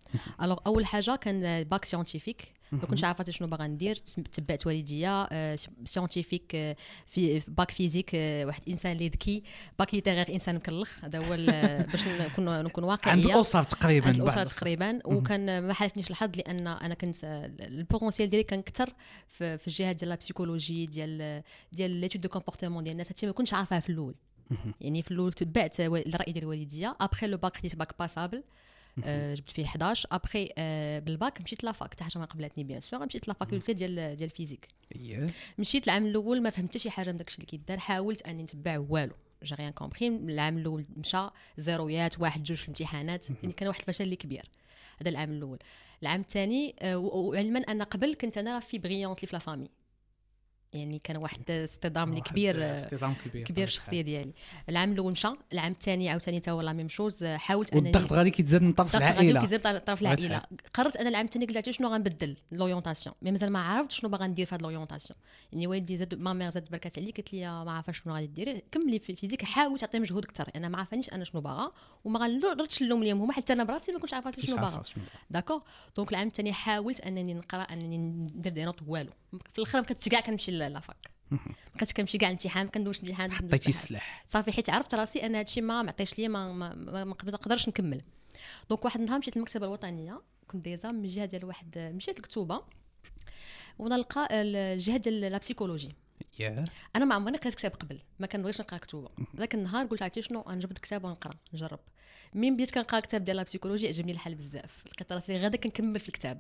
الوغ اول حاجه كان باك سيانتيفيك، ما كنتش عارفه شنو باغا ندير. تبعت والديا سيانتيفيك في باك فيزيك، واحد انسان اللي ذكي، باك ليتيرير انسان مكلخ. هذا هو باش نكون واقعيه عند الاسر تقريبا. عند الاسر تقريبا. وكان ما حالفنيش الحظ لان انا كنت البوتونسيال ديالي كان اكثر في الجهه ديال لا بسيكولوجي ديال ليتود دو كومبورتمون ديال الناس. هادشي ما كنتش عارفاها في الاول. يعني في الاول تبعت الراي ديال والديا. ابخي لو باك خديت باك باسابل، جبت فيه 11. ابخي بالباك مشيت لافاك، حتى حاجه ما قبلتني بيان سور. مشيت لافاكولتي ديال الفيزيك. مشيت العام الاول ما فهمت حتى شي حاجه من داكشي اللي كيدار، حاولت اني نتبع والو، جا ريان كومبري. العام الاول مشى زيرويات، 1 2 في الامتحانات، يعني كان واحد الفشل اللي كبير. هذا العام الاول. العام الثاني وعلما ان قبل كنت انا في بريونت لي في لا فامي، يعني كان واحد اصطدام اللي كبير الشخصيه ديالي. العام الاول مشى، العام الثاني عاوتاني تا هو لا ميم شوز. حاولت انني والضغط غادي كيتزاد من طرف العائله، طرف العائله. قررت انا العام الثاني قلت شنو غنبدل لورينتاسيون، مي مازال ما عرفتش شنو باغا ندير في هاد لورينتاسيون. يعني والدي زاد ما مير زاد بركات عليا، قالت لي ما عارفه شنو غادي ديري، كملي في الفيزيك، حاول تعطي مجهود اكثر. انا ما عارفانيش انا شنو باغا، وما غنردش نلوم ليهم هما، حتى انا براسي ما كنتش عارفه شنو باغا. داكور. دونك العام الثاني حاولت انني نقرا، انني ندير دي نوت والو. في الاخر ما كنتش كاع كنمشي لافاك، ما كنتش كنمشي كاع الامتحان، ما كندوش الامتحان. حطيتي السلاح صافي، حيت عرفت راسي ان هادشي ما عطيش ليا، ما نقدرش نكمل. دونك واحد النهار مشيت للمكتبه الوطنيه، كنت دايزه من الجهه ديال واحد، مشيت لكتوبه ونلقى الجهه ديال لا بسيكولوجي. انا ما عمرني قريت كتاب قبل، ما كنبغيش نقرا كتوبه. ذاك النهار قلت عرفتي شنو، نجبد كتاب ونقرا نجرب. من بديت كنقرا كتاب ديال لا بسيكولوجي عجبني الحال بزاف، لقيت راسي غادا كنكمل في الكتاب.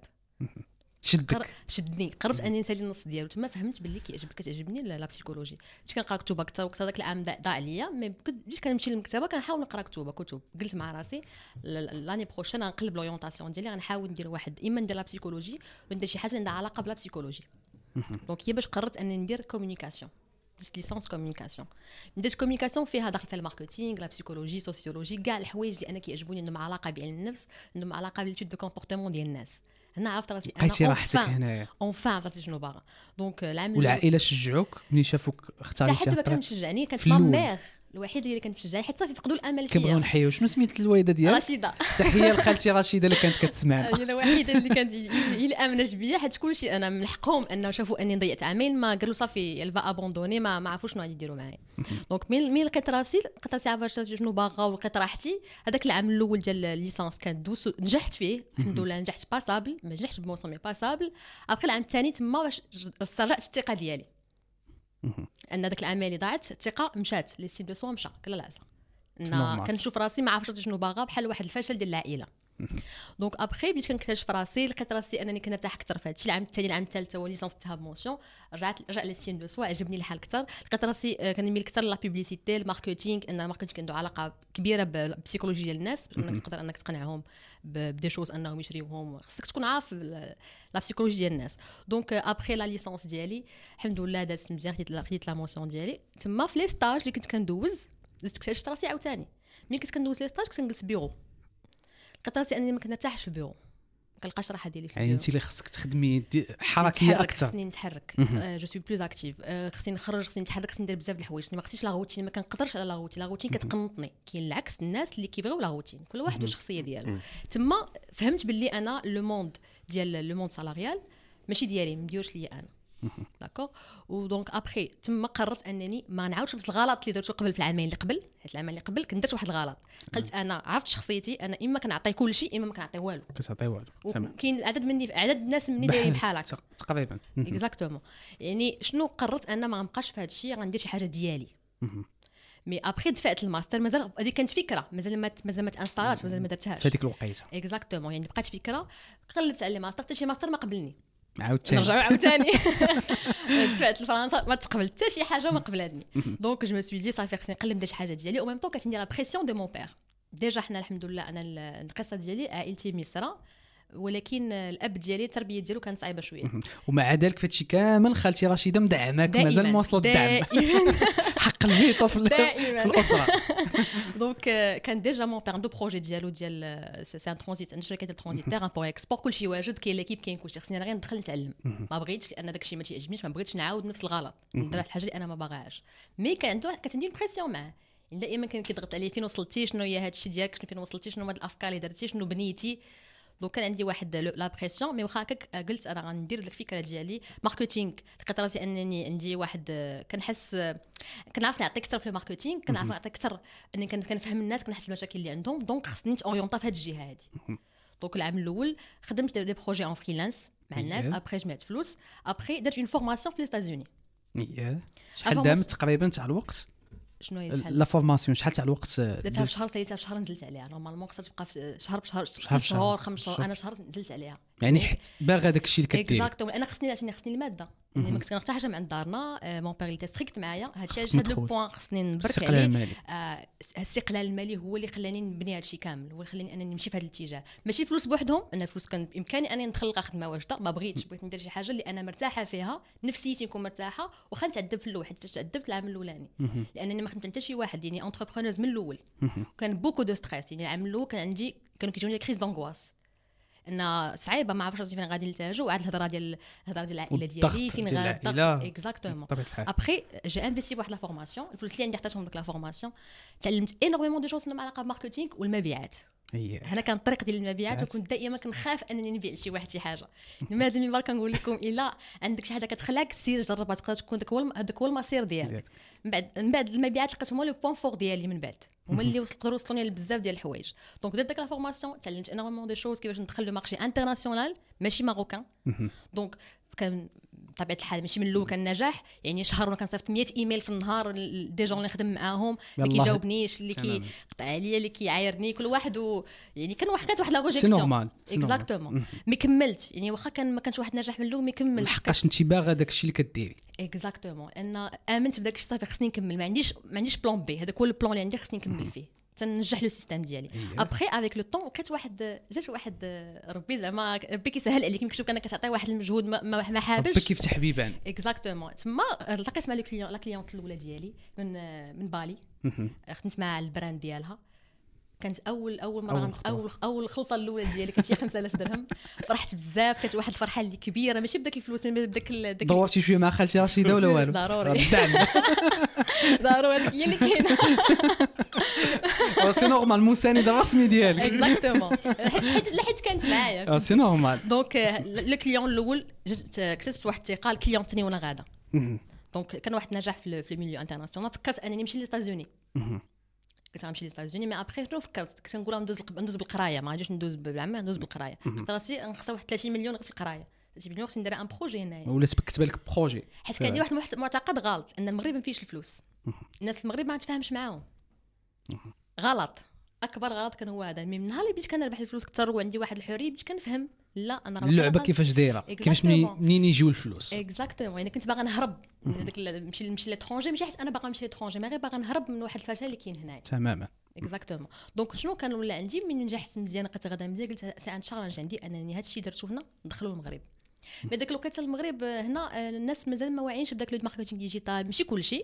شدني، قربت اني نسالي النص ديالو. تما فهمت باللي كتعجبني لا بسيكولوجي. بديت كنقرا كتب اكثر وقت داك العام ضاع عليا، مي بديت كنمشي للمكتبه كنحاول نقرا كتب. قلت مع راسي لاني بروشين غنقلب لورينتاسيون ديالي، غنحاول ندير واحد اما ندير لا بسيكولوجي ولا ندير شي حاجه عندها علاقه بلا بسيكولوجي. دونك هي باش قررت انني ندير كومونيكاسيون، ليسونس كومونيكاسيون. بديت كومونيكاسيون فيها داخل فيها الماركتينغ، لا بسيكولوجي، سوسيولوجي، كاع الحوايج اللي انا كيعجبوني عندهم علاقه بعلم النفس، عندهم علاقه بالتود دو كومبورتمون ديال الناس. هنا عرفت راسي انا راحتك هنايا اونفان عرفت شنو باغا. دونك العام والعائله شجعوك ملي شافوك اختاريتي؟ حتى ما كان مشجعني، كانت مامير الوحيده اللي كانت مشجعاني، حيت صافي فقدوا الامل فيا. كيبغيو نحيو. شنو سميت الوالده ديالك؟ رشيده. تحيه لخالتي رشيده اللي كانت كتسمعنا. هي الوحيده اللي كانت هي امنت بيا، حيت كلشي انا من حقهم انه شافوا اني ضيعت عامين، ما قالوا صافي الفا ابوندوني، ما عرفوش شنو غادي يديروا معايا. دونك ملي لقيت راسي عارفه شنو باغا ولقيت راحتي. هذاك العام الاول ديال الليسانس كان دوس، نجحت فيه الحمد لله، نجحت باسابل، ما نجحتش بموسم مي باسابل. ابخي العام الثاني تما باش رجعت الثقه ديالي، ان داك العام اللي ضاعت الثقه مشات، لي سيم دو سوا مشى كلا العزله. كنشوف راسي ما عرفتش شنو باغا، بحال واحد الفشل ديال العائله. دونك ابخي بديت كنكتشف راسي، لقيت راسي انني كنرتاح اكثر في هادشي. العام الثاني العام الثالث هو ليسانس تاع بمونسيون، رجع لي سيم دو سوا، عجبني الحال اكثر. لقيت راسي كنميل اكثر لا بوبليسيتي، الماركتينغ، ان الماركتينغ عنده علاقه كبيره بالبسيكولوجيا ديال الناس، انك تقدر انك تقنعهم بدي شوز انهم يشريوهم، خصك تكون عارف لا بسيكولوجيا ديال الناس. دونك ابخي لا ليسانس ديالي الحمد لله دازت مزيان، خديت لا مونسيون ديالي. تما في لي ستاج اللي كنت كندوز زدت اكتشفت راسي عاوتاني. ملي كنت كندوز لي ستاج كنت كنجلس بيرو، لقيت راسي انني ما كنرتاحش في البيرو، ما كنلقاش راحه ديالي في البيرو. يعني انت اللي خصك تخدمي حركيه اكثر. خصني نتحرك، جو سوي بلوز اكتيف، خصني نخرج، خصني نتحرك، خصني ندير بزاف د الحوايج. ما خصنيش لا روتين، ما كنقدرش على لا روتين كتقنطني. كاين العكس، الناس اللي كيبغيو لا روتين، كل واحد والشخصيه ديالو. تما فهمت باللي انا لو موند ديال لو موند سالاريال ماشي ديالي، ما نديروش ليا انا. داكور. ودونك ابخي تما قررت انني ما نعاودش نفس الغلط اللي درتو قبل في العامين اللي قبل، حيت العام اللي قبل كنت درت واحد الغلط. قلت انا عرفت شخصيتي، انا اما كنعطي كل شيء اما ما كنعطي والو. كتعطي والو. وكاين عدد الناس مني دايرين بحال هكا تقريبا. اكزاكتومون. يعني شنو قررت ان ما غنبقاش في هذا الشيء، غندير شي حاجه ديالي. مي ابخي دفعت الماستر، مازال هذه كانت فكره، مازال ما تانستالاتش، مازال ما درتهاش في هذيك الوقيته. اكزاكتومون. يعني بقات فكره، قلبت على لي ماستر، حتى شي ماستر ما قبلني. عاوتاني نرجعوا عاوتاني. دفعت لفرنسا ما تقبل حتى شي حاجه ما قبلتني. دونك جو مسوي دي صافي خصني نقلب شي حاجه ديالي. او ميم طون كانت عندي لا بريسيون دو مون بير. ديجا حنا الحمد لله انا القصه ديالي عائلتي مصر، ولكن الاب ديالي التربيه ديالو كانت صعيبه شويه. ومع ذلك فهادشي كامل خالتي رشيده مدعماك، مازال مواصله الدعم. حق الفيتو في الاسره. دونك كان ديجا مون بير عنده بروجي ديال سي ان ترانزيت، ان شركه ترانزيتير بور اكسبور، كلشي واجد، كاين ليكيب، كاين كلشي. خصني غير ندخل نتعلم. ما بغيتش لان داكشي ما تيعجبنيش، ما بغيتش نعاود نفس الغلط، ندير الحاجه اللي انا ما باغاهاش. مي كانت عندي بريسيون معاه، دائما كان كيضغط عليا فين وصلتي، شنو هي هذا الشيء ديالك، فين وصلتي، شنو هاد الافكار اللي درتي، شنو بنيتي. دونك كان عندي واحد لا بريسيون مي واخا هكاك قلت انا غندير لك الفكره ديالي ماركتينغ. لقيت راسي انني عندي واحد كنحس كنعرف نعطي اكثر في الماركتينغ، كنعرف نعطي اكثر اني كنفهم الناس، كنحس المشاكل اللي عندهم، دونك خصني نتاورينطا في هذه الجهه هذه. دونك العام الاول خدمت دي بروجي اون فريلانس مع الناس، ابري جمعت فلوس، ابري درت اون فورماسيون في لي ستازوني. شحال دامت تقريبا تاع الوقت؟ شنو هي شحال لا فورماسيون شحال تاع الوقت؟ درتها في شهر، ساليتها في شهر، نزلت عليها. نورمالمون خصها تبقى في شهر بشهر، 6 شهور 5 شهور، انا شهر نزلت عليها. يعني حيت باغا داك الشيء اللي كدير. اكزاكتومون انا خصني الماده، يعني ما كنت كنختار حاجه من عند دارنا. مون بير اللي ستريكت معايا هذا لو بوين خصني نبرك عليه. الاستقلال المالي هو اللي خلاني نبني هذا الشيء كامل، هو اللي خلاني انني نمشي في هذا الاتجاه. ماشي الفلوس بوحدهم، انا الفلوس كان بامكاني انني نخلق خدمه واجده، ما بغيت ندير شي حاجه اللي انا مرتاحه فيها، نفسيتي نكون مرتاحه، وخا نتعذب في الاول حيت تعذبت العام الاولاني لانني ما خدمت حتى شي واحد، يعني انتربرونوز من الاول. كان بوكو دو ستريس، يعني العام الاول كانوا كيجوني كريز دونغواس، ان صعيبه ما عرفتش فين غادي نلتاجوا، وعاد الهضره ديال العائله ديالي فين غادي. اكزاكتومون. ابري جي انفيستي بواحد لا فورماسيون، الفلوس اللي عندي عطيتهم ديك لا فورماسيون، تعلمت انورمون دو جوز علاقه بالماركتينغ والمبيعات. هنا كان الطريق ديال المبيعات، وكنت دائما كنخاف انني نبيع شي واحد شي حاجه. ماذا من برك كنقول لكم الا عندك شي حاجه كتخلاك سير جربها، تقدر تكون هذاك هو المصير ديالك. من بعد المبيعات لقيت هما لو بوين فور ديالي من بعد، هما اللي وصلوني لبزاف ديال الحوايج. دونك درت ديك لا فورماسيون، تعلمت انورمون دي شوز كيفاش ندخل لو مارشي انترناسيونال ماشي ماروكان. دونك كان بطبيعه الحال ماشي من الاول كان نجاح، يعني شهر وانا كنصيفط 100 ايميل في النهار دي جون اللي نخدم معاهم، اللي كيجاوبنيش، اللي كيقطع عليا، اللي كيعايرني، كل واحد يعني كانت واحد لا روجيكسيون. اكزاكتومون. مي كملت، يعني واخا كان ما كانش واحد نجاح من الاول، مي كملت لحقاش انت باغا داك الشيء اللي كديري. اكزاكتومون. انا امنت بداك الشيء، صافي خصني نكمل، ما عنديش بلان بي، هذاك هو البلان اللي عندي، خصني نكمل فيه تنجح لو سيستيم ديالي. ابري افيك لو طون لقيت جات واحد ربي زعما ربي كيسهل عليك، كيمكن تشوف انك كتعطي واحد المجهود ما حابش، ربي كيفتح بيبان. اكزاكتومون. تما لقيت مع لا كليونت الاولى ديالي من بالي، خدمت مع البراند ديالها، كانت اول مره اول خلطه الاولى ديالي كانت شي 5000 درهم. فرحت بزاف، كانت واحد الفرحه اللي كبيره، ماشي بداك الفلوس، بداك دورتي شويه مع خالتي رشيده ولا والو؟ ضروري ضروري، هي اللي كاينه. سي نورمال، مساند رسمي ديالك. اكزاكتومون، حيت كانت معايا. سي نورمال. دونك لو كليون الاول كسبت واحد الثقه، الكليون الثاني وانا غاده. دونك كان واحد النجاح في الميليو انترناسيونال. فكرت انني نمشي للستازوني، كنت غنمشي للستازوني، مي ابري شنو فكرت؟ كنت نقول ندوز بالقرايه، ما غاديش ندوز بالعمل، ندوز بالقرايه. قلت راسي نخسر واحد 30 مليون في القرايه، 30 مليون خصني ندير ان بروجي هنايا، ولا تبكت بالك بروجي. حيت كان عندي واحد المعتقد غلط، ان المغرب ما فيهش الفلوس، الناس في المغرب ما تفهمش معاهم. غلط، اكبر غلط كان هو هذا. من نهار اللي بديت كنربح الفلوس اكثر وعندي واحد الحريه، بديت كنفهم لا انا راه اللعبه كيفاش دايره، كيفاش منين يجيو الفلوس. اكزاكتومون. يعني كنت باغا نهرب من داك نمشي للترونجي، ماشي حيت انا باغا نمشي للترونجي، ما غير باغا نهرب من واحد الفشل اللي كاين هنايا. تماما. اكزاكتومون. دونك شنو كان ولا عندي من نجحت مزيان، لقيت غدا مزيان، قلت سي ان تشالنج عندي انني هذا الشيء درتو هنا ندخلو المغرب. مي داك الوقت المغرب هنا الناس مازال ما واعيينش بداك لو ماركتينغ ديجيتال، ماشي كلشي،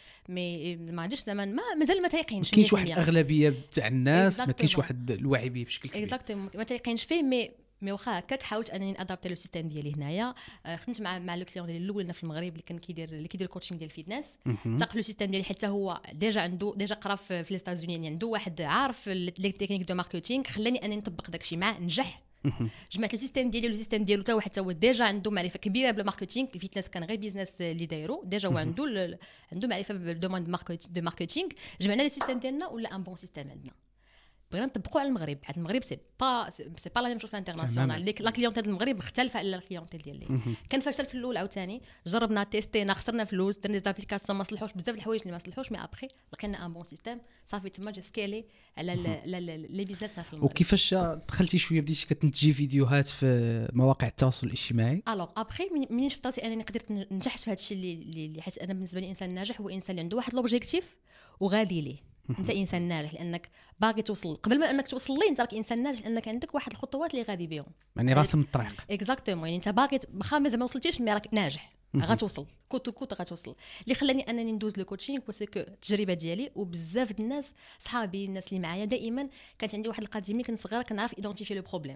مي ما عنديش زعما مازال ما تايقينش. كاينش واحد الاغلبيه تاع الناس ما كاينش واحد الوعي به بشكل كبير. اكزاكتومون، ما تايقينش فيه. مي واخا هكاك حاولت انني نادابتي لو سيستيم ديالي هنايا. خدمت مع لو كليون ديالي الاول في المغرب اللي كان كيدير الكوتشينغ ديال الفيتنس. تاق لو سيستيم ديالي حتى هو ديجا قرا في لي ستازوني، يعني عنده واحد عارف لي تكنيك دو ماركتينغ، خلاني انني نطبق داكشي معاه نجح. جمعت السيستيم ديالي والسيستيم ديالو حتى هو ديجا عنده معرفه كبيره بالماركتينغ. الفيتنس كان غير بيزنس اللي دايرو، ديجا هو عنده معرفه بالدومين دو ماركتينغ. جمعنا السيستيم ديالنا ولا ان بون سيستيم عندنا، بغينا نطبقوا على المغرب. حيت المغرب سي با لا ميم شوز في الانترناسيونال. لا كليونتيل المغرب مختلفه على الكليونتيل ديالي. كان فشل في الاول عاوتاني، جربنا تيستينا، خسرنا فلوس، درنا دي زابليكاسيون ما صلحوش، بزاف د الحوايج اللي ما صلحوش. مي ابري لقينا ان بون سيستيم، صافي تما جا سكيلي على لي بيزنس في المغرب. وكيفاش دخلتي شويه بديتي كتنتجي فيديوهات في مواقع التواصل الاجتماعي؟ الوغ ابري منين شفت راسي انني قدرت نجحت في هذا الشيء اللي حيت انا بالنسبه لي انسان ناجح هو انسان اللي عنده واحد لوبجيكتيف وغادي ليه. انت انسان ناجح لانك باغي توصل، قبل ما انك توصل ليه انت راك انسان ناجح لانك عندك واحد الخطوات اللي غادي بهم، يعني راسم الطريق. اكزاكتومون. يعني انت باغي واخا مازال ما وصلتيش مي راك ناجح، غتوصل كوت غتوصل. اللي خلاني انني ندوز لو كوتشينغ باسكو التجربه ديالي وبزاف د الناس صحابي الناس اللي معايا دائما كانت عندي واحد القضيه ملي كنت صغيره كنعرف ايدونتيفي لو بروبليم.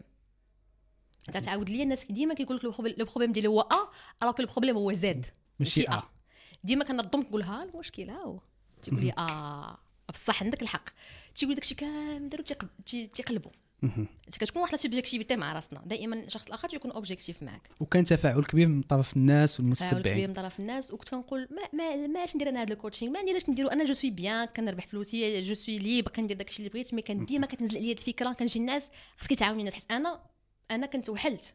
انت تعاود لي الناس ديما كيقول لك لو بروبليم ديالي هو الوغ كو لو بروبليم هو زد ماشي ديما كنرضم نقولها المشكل ها هو تيقول لي بصح عندك الحق. تيقول داكشي كامل داروا تيقلبوا كتكون واحد السوبجيكتيفيتي مع راسنا، دائما الشخص الاخر يكون اوبجيكتيف معك، وكان تفاعل كبير من طرف الناس تفاعل والمتتبعين. كبير من طرف الناس. وكنت كنقول ماش ندير انا هذا الكوتشينغ، ما نديرش نديرو انا جو سوي بيان، كنربح فلوسي، جو سوي ليبر، كندير داكشي اللي بغيت. مي كان ديما كتنزل عليا الفكره، كنجي الناس خصك تعاوني الناس، حيت انا كنت وحلت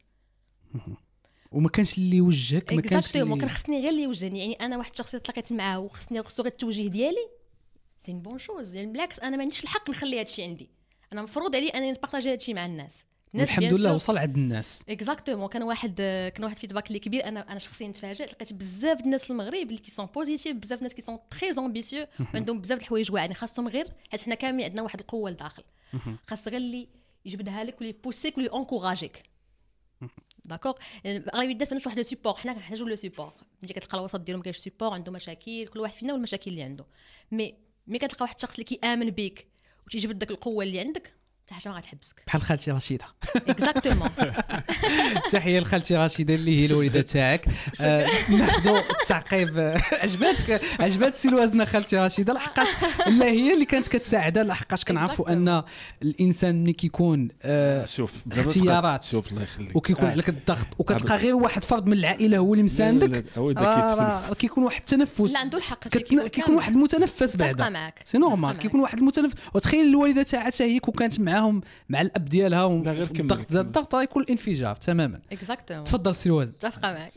وما كانش اللي يوجهك، ما كانش اللي كان خصني غير اللي يوجهني. يعني انا واحد الشخص تلاقيت معاه وخصو غير التوجيه ديالي، سي بون شوز. يعني بالعكس انا ما عنديش الحق نخلي هذا الشيء عندي، انا مفروض علي انني نبارطاجي هذا الشيء مع الناس. الحمد لله وصل عند الناس. اكزاكتومون. كان واحد فيدباك اللي كبير. انا شخصيا تفاجأت، لقيت بزاف الناس في المغرب اللي كيسون بوزيتيف، بزاف الناس كيسون تري امبيسيو، عندهم بزاف د الحوايج واعرين، خاصهم غير حيت حنا كاملين عندنا واحد القوه لداخل، خاص غير اللي يجبدها لك واللي بوسيك واللي انكوراجيك. داكوغ. اغلبيه الناس ماناش واحد لو سيبور، حنا كنحتاجوا لو سيبور. ملي كتلقى الوسط ديالهم كاينش سيبور، عنده مشاكل، كل واحد فينا والمشاكل اللي عنده. مي كتلقى واحد الشخص اللي كيامن بك وتيجبد داك القوه اللي عندك، حتى حاجه ما غتحبسك. بحال خالتي رشيده. اكزاكتومون. تحيه لخالتي رشيده اللي هي الوالده تاعك. ناخذوا التعقيب. عجبات سي الوزنه خالتي رشيده، لحقاش لا هي اللي كانت كتساعدها، لحقاش كنعرفوا ان الانسان ملي كيكون شوف اختيارات، شوف الله يخليك، وكيكون عليك الضغط، وكتلقى غير واحد فرد من العائله هو اللي مساندك، كيكون واحد التنفس. لا عنده الحق، كيكون واحد المتنفس بعدا، سي نورمال كيكون واحد المتنفس. وتخيل الوالده تاعها هي كون كانت معاهم مع الاب ديالها والضغط زاد الضغط غيكون الانفجار تماما. اكزاكتومون. تفضل سي الوزن. متفقه معك.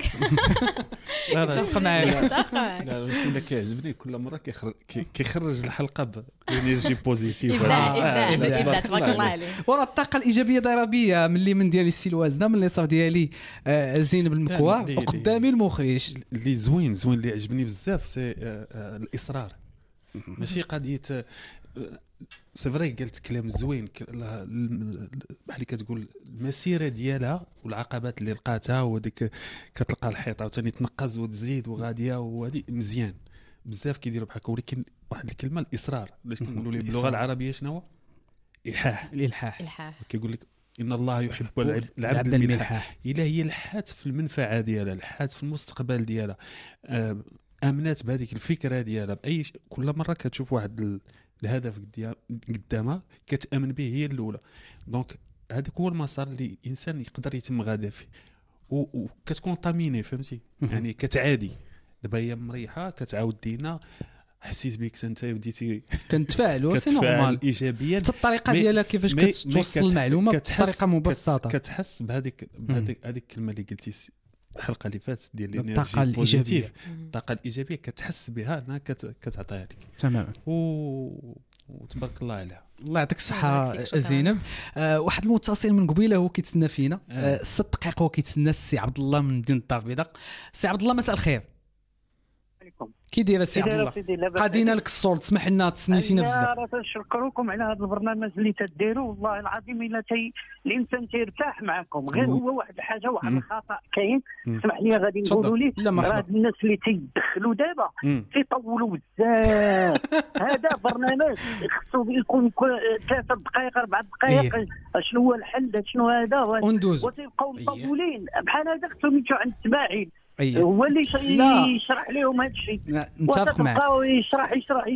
متفقه معك. لا اللي كيعجبني كل مره كيخرج الحلقه بانرجي بوزيتيف. ابداع تبارك الله عليه. ورا الطاقه الايجابيه ضريبه بيا من ديالي السي الوزنه، من اللي صار ديالي زينب المكوار، وقدامي المخرج اللي زوين اللي عجبني بزاف سي الاصرار. ماشي قضيه سي فري، قالت كلام زوين بحال اللي كتقول المسيره ديالها والعقبات اللي لقاتها، وديك كتلقى الحيطه وثاني تنقز وتزيد وغاديه، وهذه مزيان بزاف كيديروا بحال هكا. ولكن واحد الكلمه الاصرار، باش كنقولوا ليه باللغه العربيه شنو هو؟ الالحاح. كيقول لك ان الله يحب العبد الملحح. الا هي لحات في المنفعه ديالها، لحات في المستقبل ديالها، امنات بهذيك الفكره ديالها باي كل مره كتشوف واحد الهدف قدامها كتامن به هي الاولى. دونك هذاك هو المسار اللي الانسان يقدر يتم غادا فيه، وكتكون طاميني، فهمتي؟ يعني كتعادي. دابا هي مريحه كتعاود دينا، حسيت بك انت بديتي كنتفاعلوا، سي نورمال ايجابيا. حتى الطريقه ديالها كيفاش كتوصل المعلومه بطريقه مبسطه، كتحس بهذيك الكلمه اللي قلتي الحلقه اللي فاتت ديال الطاقه الايجابيه. الطاقه الايجابيه كتحس بها انها كتعطيها لك تماما، وتبارك الله عليها. الله يعطيك الصحه زينب. واحد المتصل من قبيله هو كيتسنى فينا 6 دقائق، هو كيتسنى السي عبد الله من مدينه الدار البيضاء. سي عبد الله مساء الخير. كي داير السي عبد الله؟ قادينا لك الصوت، تسمح لنا تسنيتينا بزاف. نشكركم على هذا البرنامج اللي تديروا، والله العظيم الا الانسان تيرتاح معكم. غير هو واحد الحاجه، واحد الخطا كاين، اسمح لي غادي نقولوا ليه. راه الناس اللي تيدخلوا دابا تيطولوا بزاف. هذا برنامج خصو يكون 3 دقائق 4 دقائق. شنو هو الحل؟ شنو هذا؟ وتيبقاو مطولين بحال هذا. خصهم يمشيو عند السماعين، هو اللي يشرح لهم هذا الشيء. نتفق معك. يشرح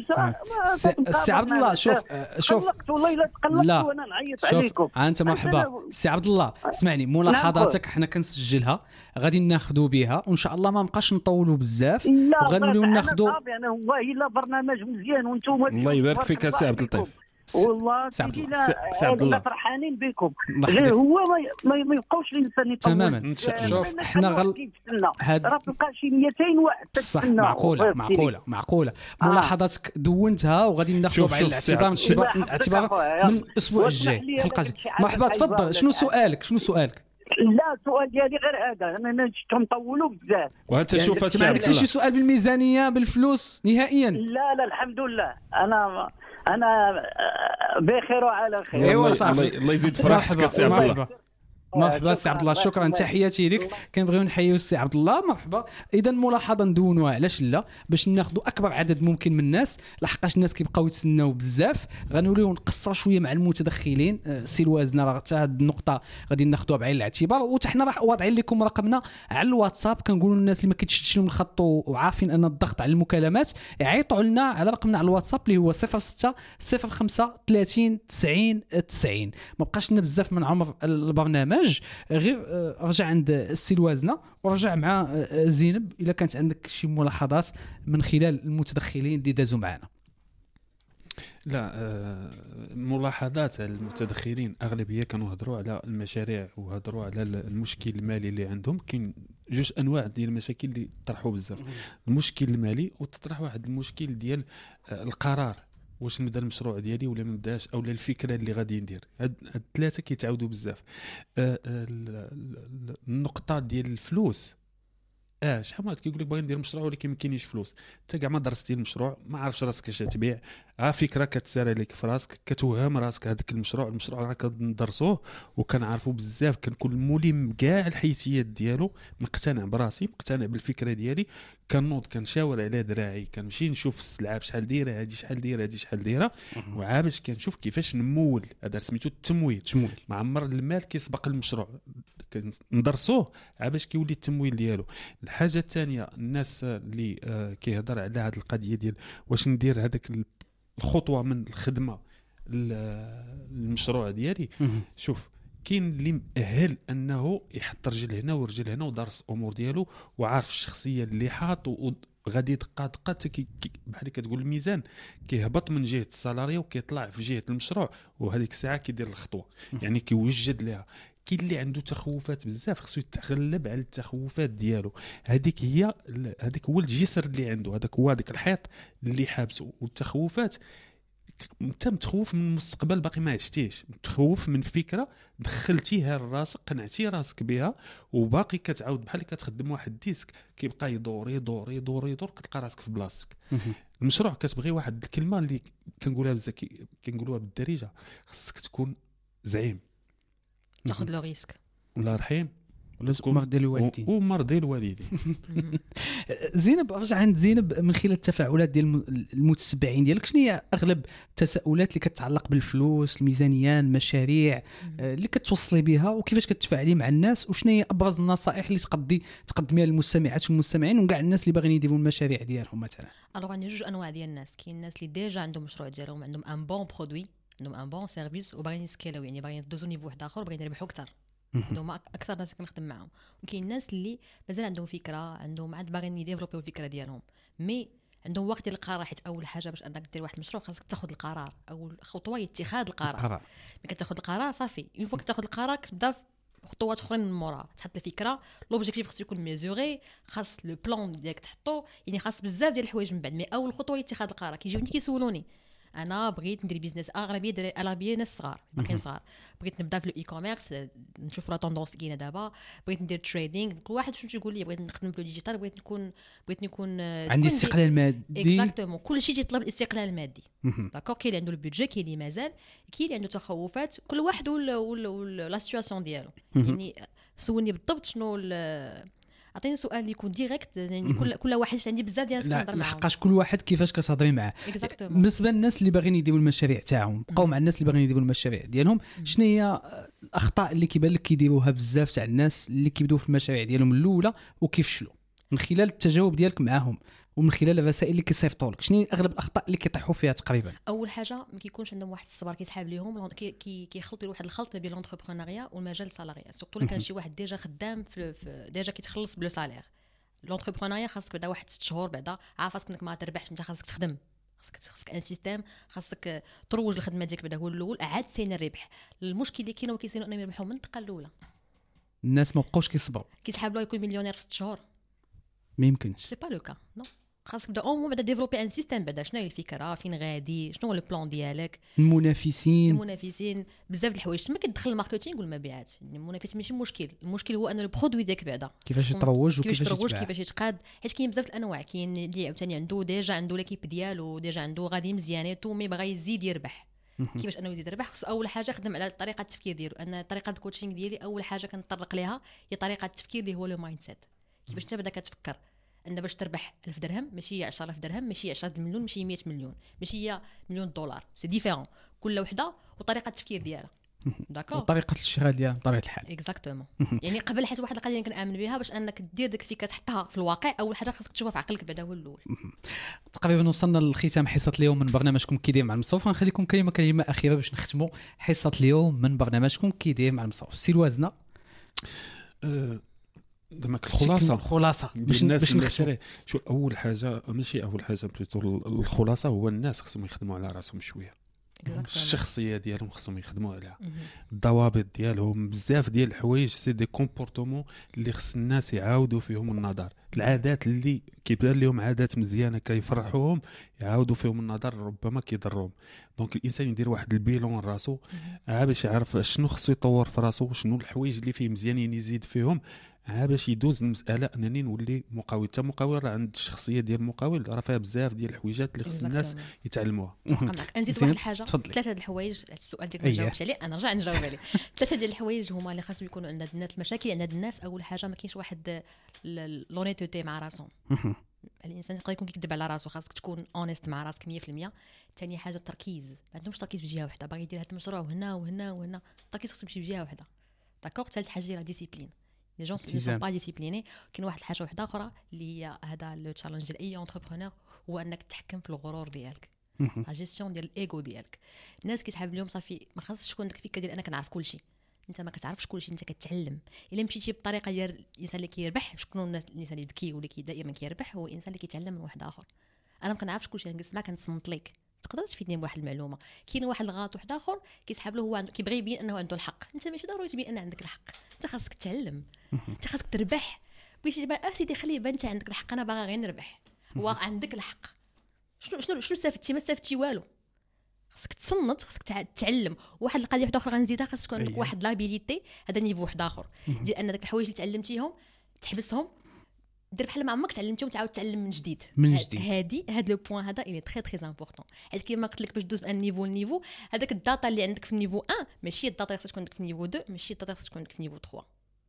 سي عبد الله. شوف والله الا تقلقت وانا نعيط عليكم. انت مرحبا سي عبد الله. اسمعني، ملاحظاتك حنا كنسجلها، غادي ناخذوا بها، وان شاء الله ما نبقاش نطولوا بزاف، وغنوليو ناخذوا. انا والله الا برنامج مزيان، وانتم الله يبارك فيك سي عبد اللطيف. والله سي عبد الله فرحانين بكم. غير هو ما يبقاوش الانسان يطول. تماما. شوف حنا راه تلقى شي 200 واحد صح. معقوله. ملاحظاتك دونتها وغادي ناخذوا بعين الاعتبار من الاسبوع الجاي، الحلقه الجايه. مرحبا، تفضل. شنو سؤالك؟ لا، السؤال ديالي غير هذا، انا شفتهم طولوا بزاف. وانت شوف السي عبد الله، عندك شي سؤال بالميزانيه بالفلوس نهائيا؟ لا الحمد لله، انا بخير وعلى خير. ايوا صافي، الله يزيد فرحتك السي عبد الله. مرحبا سي عبد الله، شكرا، تحياتي لك. كنبغيو نحييو السي عبد الله، مرحبا. اذا ملاحظه ندونوها علاش لا، باش ناخذوا اكبر عدد ممكن من الناس، لحقاش الناس كيبقاو يتسناو بزاف. غنوليو نقصر شويه مع المتدخلين. سي الوازنه راه حتى هذه النقطه غادي ناخذوها بعين الاعتبار، وحنا راه واضعين لكم رقمنا على الواتساب. كنقولوا للناس اللي ما كيتشدش لهم الخط وعارفين ان الضغط على المكالمات يعيطوا لنا على رقمنا على الواتساب اللي هو 06 05 30 90 90. ما بقاش لنا بزاف من عمر البرنامج، غير رجع عند السي الوازنه ورجع مع زينب الا كانت عندك شي ملاحظات من خلال المتدخلين اللي دازوا معنا. لا، ملاحظات على المتدخلين اغلبيه كانوا هضروا على المشاريع وهضروا على المشكل المالي اللي عندهم. كاين جوج انواع ديال المشاكل اللي طرحوا بزاف، المشكل المالي وتطرح واحد المشكل ديال القرار، واش نبدا المشروع ديالي ولا ما نبداش، اولا الفكره اللي غادي ندير. هاد الثلاثه كيتعاودوا بزاف. النقطه ديال الفلوس، شحال من واحد كيقول لك باغي ندير مشروع ولكن ما كاينيش فلوس. انت كاع ما درستي المشروع، ما عرفتش راسك اش تبيع، فكره كتسارى لك في راسك، كتوهم راسك هذاك المشروع راه كندرسوه وكنعرفوا بزاف، كنكون ملم كاع الحيثيات ديالو، مقتنع براسي، مقتنع بالفكره ديالي، كنوض كنشاور على دراعي، كنمشي نشوف السلعه شحال دايره، هذه شحال دايره، هذه شحال دايره، وعا باش كنشوف كيفاش نمول. هذا سميتو التمويل. ما عمر المال كيسبق المشروع، ندرسوه عا باش كيولي التمويل ديالو. الحاجه الثانيه، الناس اللي كيهضر على هذه القضيه ديال واش ندير هذاك الخطوه من الخدمه المشروع ديالي. شوف، كاين اللي مؤهل انه يحط رجل هنا ورجل هنا ودارس الامور ديالو وعارف الشخصيه اللي حاط وغادي دقه بحال كتقول الميزان كيهبط من جهه السالاريا وكيطلع في جهه المشروع، وهذيك الساعه كيدير الخطوه، يعني كيوجد لها. كاين اللي عنده تخوفات بزاف، خصو يتغلب على التخوفات ديالو. هذيك هو الجسر اللي عنده، هذاك الحيط اللي حابسه. والتخوفات، انت متخوف من المستقبل باقي ما عشتيش، متخوف من فكره دخلتيها لراسك، قنعتي راسك بها، وباقي كتعاود بحال كتخدم واحد الديسك كيبقى يدور يدور يدور يدور، كتلقى راسك في بلاصتك. المشروع كتبغي واحد الكلمه اللي كنقولها بزاف، كنقولوها بالدارجه، خصك تكون زعيم، تاخذ لو ريسك، الله يرحم، ولا تكون مرضي الوالدين ومرضي الوالدين. زينب، رجع عند زينب. من خلال التفاعلات ديال المتتبعين ديالك، شنو هي اغلب التساؤلات اللي كتعلق بالفلوس، الميزانيه، المشاريع اللي كتوصلي بها، وكيفاش كتفاعلي مع الناس، وشنو هي ابرز النصائح اللي تقدميها للمستمعات والمستمعين وكاع الناس اللي باغيين يديروا المشاريع ديالهم مثلا؟ الوغ عندي جوج انواع ديال الناس. كاين الناس اللي ديجا عندهم مشروع ديالهم، عندهم ان بون برودوي، عندهم ان بون سيرفيس، وباغيين يسكيلو، يعني باغيين يدوزو نيفو واحد اخر وباغيين يربحوا اكثر. عندهم اكثر ناس كنخدم معاهم. وكاين الناس اللي مازال عندهم فكره، عندهم عاد باغيين يديفلوبيو الفكره ديالهم، مي عندهم وقت ديال القرار. حيت اول حاجه باش انك دير واحد المشروع خاصك تاخذ القرار. اول خطوه هي اتخاذ القرار. ملي كتاخذ القرار صافي، اون فوا كتاخذ القرار كتبدا خطوات اخرين من مورا، تحط الفكره، لوبجيكتيف خاص يكون ميزوري، خاص لو بلان ديالك تحطو، يعني خاص بزاف ديال الحوايج من بعد. مي اول خطوه هي اتخاذ القرار. كيجيوني كيسولوني، انا بغيت ندير بيزنس، اغلبيه ناس صغار، باقيين صغار، بغيت نبدا في الاي كوميرس، نشوف لا طوندونس اللي كاينه دابا، بغيت ندير تريدينغ. كل واحد شنو تيقول لي، بغيت نخدم في الديجيتال، بغيت نكون عندي استقلال مادي. اكزاكتومون، كل شيء تيطلب الاستقلال المادي. داكور، كاين اللي عنده البيدجي، كاين اللي مازال، كاين اللي عنده تخوفات، كل واحد لا سيتوياسيون ديالو. يعني سولني بالضبط شنو عطيني سؤال اللي يكون ديريكت، يعني كل واحد عندي بزاف ديال الناس كنهضر معاهم. لحقاش كل واحد كيفاش كتهضري معاه. بالنسبه للناس اللي باغيين يديروا المشاريع تاعهم، بقاو مع الناس اللي باغيين يديروا المشاريع ديالهم، شنو هي الاخطاء اللي كيبان لك كيديروها بزاف تاع الناس اللي كيبداو في المشاريع ديالهم الاولى وكيفشلوا؟ من خلال التجاوب ديالك معاهم ومن خلال الرسائل اللي كيصيفطوا لك، شنو اغلب الاخطاء اللي كيطيحوا فيها تقريبا؟ اول حاجه ما كيكونش عندهم واحد الصبر كيسحاب ليهم، كيخلطوا واحد الخلط ما بين لونتربرونيا والمجال السالاريا. سورتو كان شي واحد ديجا خدام ديجا كيتخلص بلو سالير. لونتربرونيا خاصك بعدا واحد 6 شهور بعدا عارف راسك انك ما تربحش، انت خاصك تخدم، خاصك ان سيستيم، خاصك تروج الخدمه ديالك بعدا هو الاول عاد سين الربح. المشكل اللي كاين وكيسينوا انهم يربحوا من الدقه الاولى. الناس ما بقاوش كيصبروا، كيسحاب له يكون مليونير في 6 شهور، ما يمكنش، سي با لو كا. نو، خاصك بدا اون بعدا ديفلوبي ان سيستيم، بعدا شنو هي الفكره، فين غادي، شنو هو البلان ديالك، المنافسين بزاف د الحوايج. تما كتدخل الماركتينغ والمبيعات. يعني المنافس ماشي مشكل، المشكل هو ان البرودوي ديالك بعدا كيفاش يتروج وكيفاش كيفاش يتقاد. حيت كاين بزاف الانواع، كاين اللي عاوتاني عنده ديجا عنده ليكيب ديالو، ديجا عنده غادي مزيانيتو، مي بغا يزيد يربح، كيفاش انه يزيد يربح. خصو اول حاجه خدم على طريقه التفكير ديالو. انا طريقه الكوتشينغ ديالي اول حاجه كنطرق ليها هي طريقه التفكير اللي هو لو مايند سيت. كيفاش انت بدا كتفكر ان باش تربح 1000 درهم ماشي 10000 درهم ماشي 10 مليون ماشي 100 مليون ماشي هي مليون دولار، سي ديفيرون كل وحده وطريقه التفكير ديالها. داكور، وطريقه الاشتغال ديالها بطبيعه الحال. اكزاكتومون. يعني قبل حيت واحد القضيه اللي كنامن بها باش انك دير ديك الفكره تحطها في الواقع، اول حاجه خاصك تشوفها في عقلك بعدا هو الاول. تقريبا وصلنا للختام حصه اليوم من برنامجكم كيدير مع المصروف. غنخليكم كلمه اخيره باش نختموا حصه اليوم من برنامجكم كيدير مع المصروف. سي الوازنه دمك الخلاصه باش نختموا. شو اول حاجه ماشي اول حاجه بليتو الخلاصه هو الناس خصهم يخدموا على راسهم شويه. الشخصيه ديالهم خصهم يخدموا عليها، الضوابط ديالهم، بزاف ديال الحوايج سي دي كومبورتمون اللي خص الناس يعاودوا فيهم النظر. العادات اللي كيبان لهم عادات مزيانه كيفرحوهم يعاودوا فيهم النظر ربما كيضرهم. دونك الانسان يدير واحد البيلون راسو باش يعرف شنو خصو يطور في راسو، شنو الحوايج اللي فيه مزيانين يزيد فيهم باش يدوز المساله انني نولي مقاول. حتى مقاول راه عند الشخصيه ديال المقاول راه فيها بزاف ديال الحويجات اللي خص الناس يتعلموها. نزيد واحد الحاجه، 3 د الحوايج. السؤال ديالك ما جاوبتش عليه، انا نرجع نجاوب عليه. 3 ديال الحوايج هما اللي خاصهم يكونوا عند الناس. المشاكل عند الناس اول حاجه ما كاينش واحد لونيتوتي مع راسهم. الانسان يقدر يكون كيكذب على راسو، خاصك تكون اونست مع راسك 100%. ثاني حاجه التركيز، ما عندهمش تركيز في جهه واحده، باغي يدير هذا المشروع وهنا وهنا وهنا، التركيز خصو يمشي في جهه واحده. داكوغ. ثالث حاجه هي ديسيبلين. لي جون ne sont pas disciplinés. كاين واحد الحاجه واحده اخرى اللي هي هذا لو تشالنج ديال اي انتربرونور، هو انك تتحكم في الغرور ديالك، لا جيستيون ديال الايغو ديالك. الناس كيتحب اليوم صافي ما خاصش تكون ديك الفكره ديال انا كنعرف كل شيء. انت ما كتعرفش كل شيء، انت كتعلم. الا مشيتي بطريقه ديال الانسان اللي كيربح، شكون الناس الانسان اللي ذكي واللي دائما كيربح هو الانسان اللي كيتعلم من واحد اخر. انا ما كنعرفش كل شيء، نجلس معاك نتصنت لك، تقدر تفيدني بواحد المعلومه. كاين واحد الغلط واحد اخر كيسحب له، هو كيبغي يبين انه عنده الحق. انت ماشي ضروري تبين ان عندك الحق، انت خاصك تتعلم، انت خاصك تربح. باش يبان سيدي خليه يبان انت عندك الحق، انا باغا غير نربح. هو عندك الحق. شنو استفدتي؟ ما استفدتي والو. خاصك تصنت، خاصك تتعلم. واحد القضيه واحده اخرى غنزيدها، خاصك تكون عندك واحد لابيليتي. هذا نيفو واحد اخر ديال ان داك الحوايج اللي تعلمتيهم تحبسهم، دير بحال ما عمرك تعلمتيهم، تعاود تعلم من جديد. هاد لو بوين هذا اللي تري تري امبورطون. حيت كيما قلت لك باش دوز من نيفو لنيفو، هذاك الداتا اللي عندك في النيفو 1 ماشي الداتا اللي تكون عندك في النيفو 2، ماشي الداتا اللي تكون عندك في النيفو 3.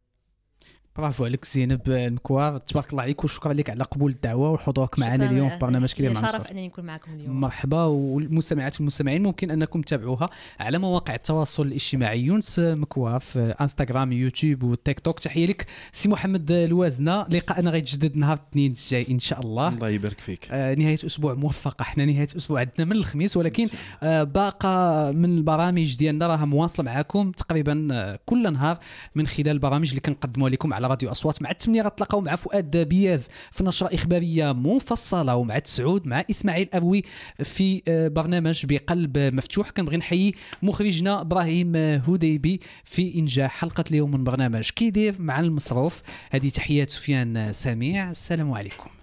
برافو عليك زينب نكوار، تبارك الله عليك وشكرا لك على قبول الدعوه وحضورك معنا اليوم في برنامج كيدير مع المصروف. شرف انني نكون معكم اليوم. مرحبا. والمستمعات والمستمعين ممكن انكم تتابعوها على مواقع التواصل الاجتماعي. يونس مكوار في انستغرام يوتيوب وتيك توك. تحيه لك سي محمد الوازنه. لقاءنا غيتجدد نهار الاثنين الجاي ان شاء الله. الله يبارك فيك. نهايه اسبوع موفقه. احنا نهايه اسبوع عندنا من الخميس، ولكن باقه من البرامج ديالنا راها مواصله معكم تقريبا كل نهار من خلال البرامج اللي كنقدموها لكم على راديو اصوات. مع 8 غتلاقاو مع فؤاد بياز في نشره اخباريه مفصله، ومع 9 مع اسماعيل ابوي في برنامج بقلب مفتوح. كنبغي نحيي مخرجنا ابراهيم هديبي في انجاح حلقه اليوم من برنامج كيدير مع المصروف. هذه تحيات سفيان سميع. السلام عليكم.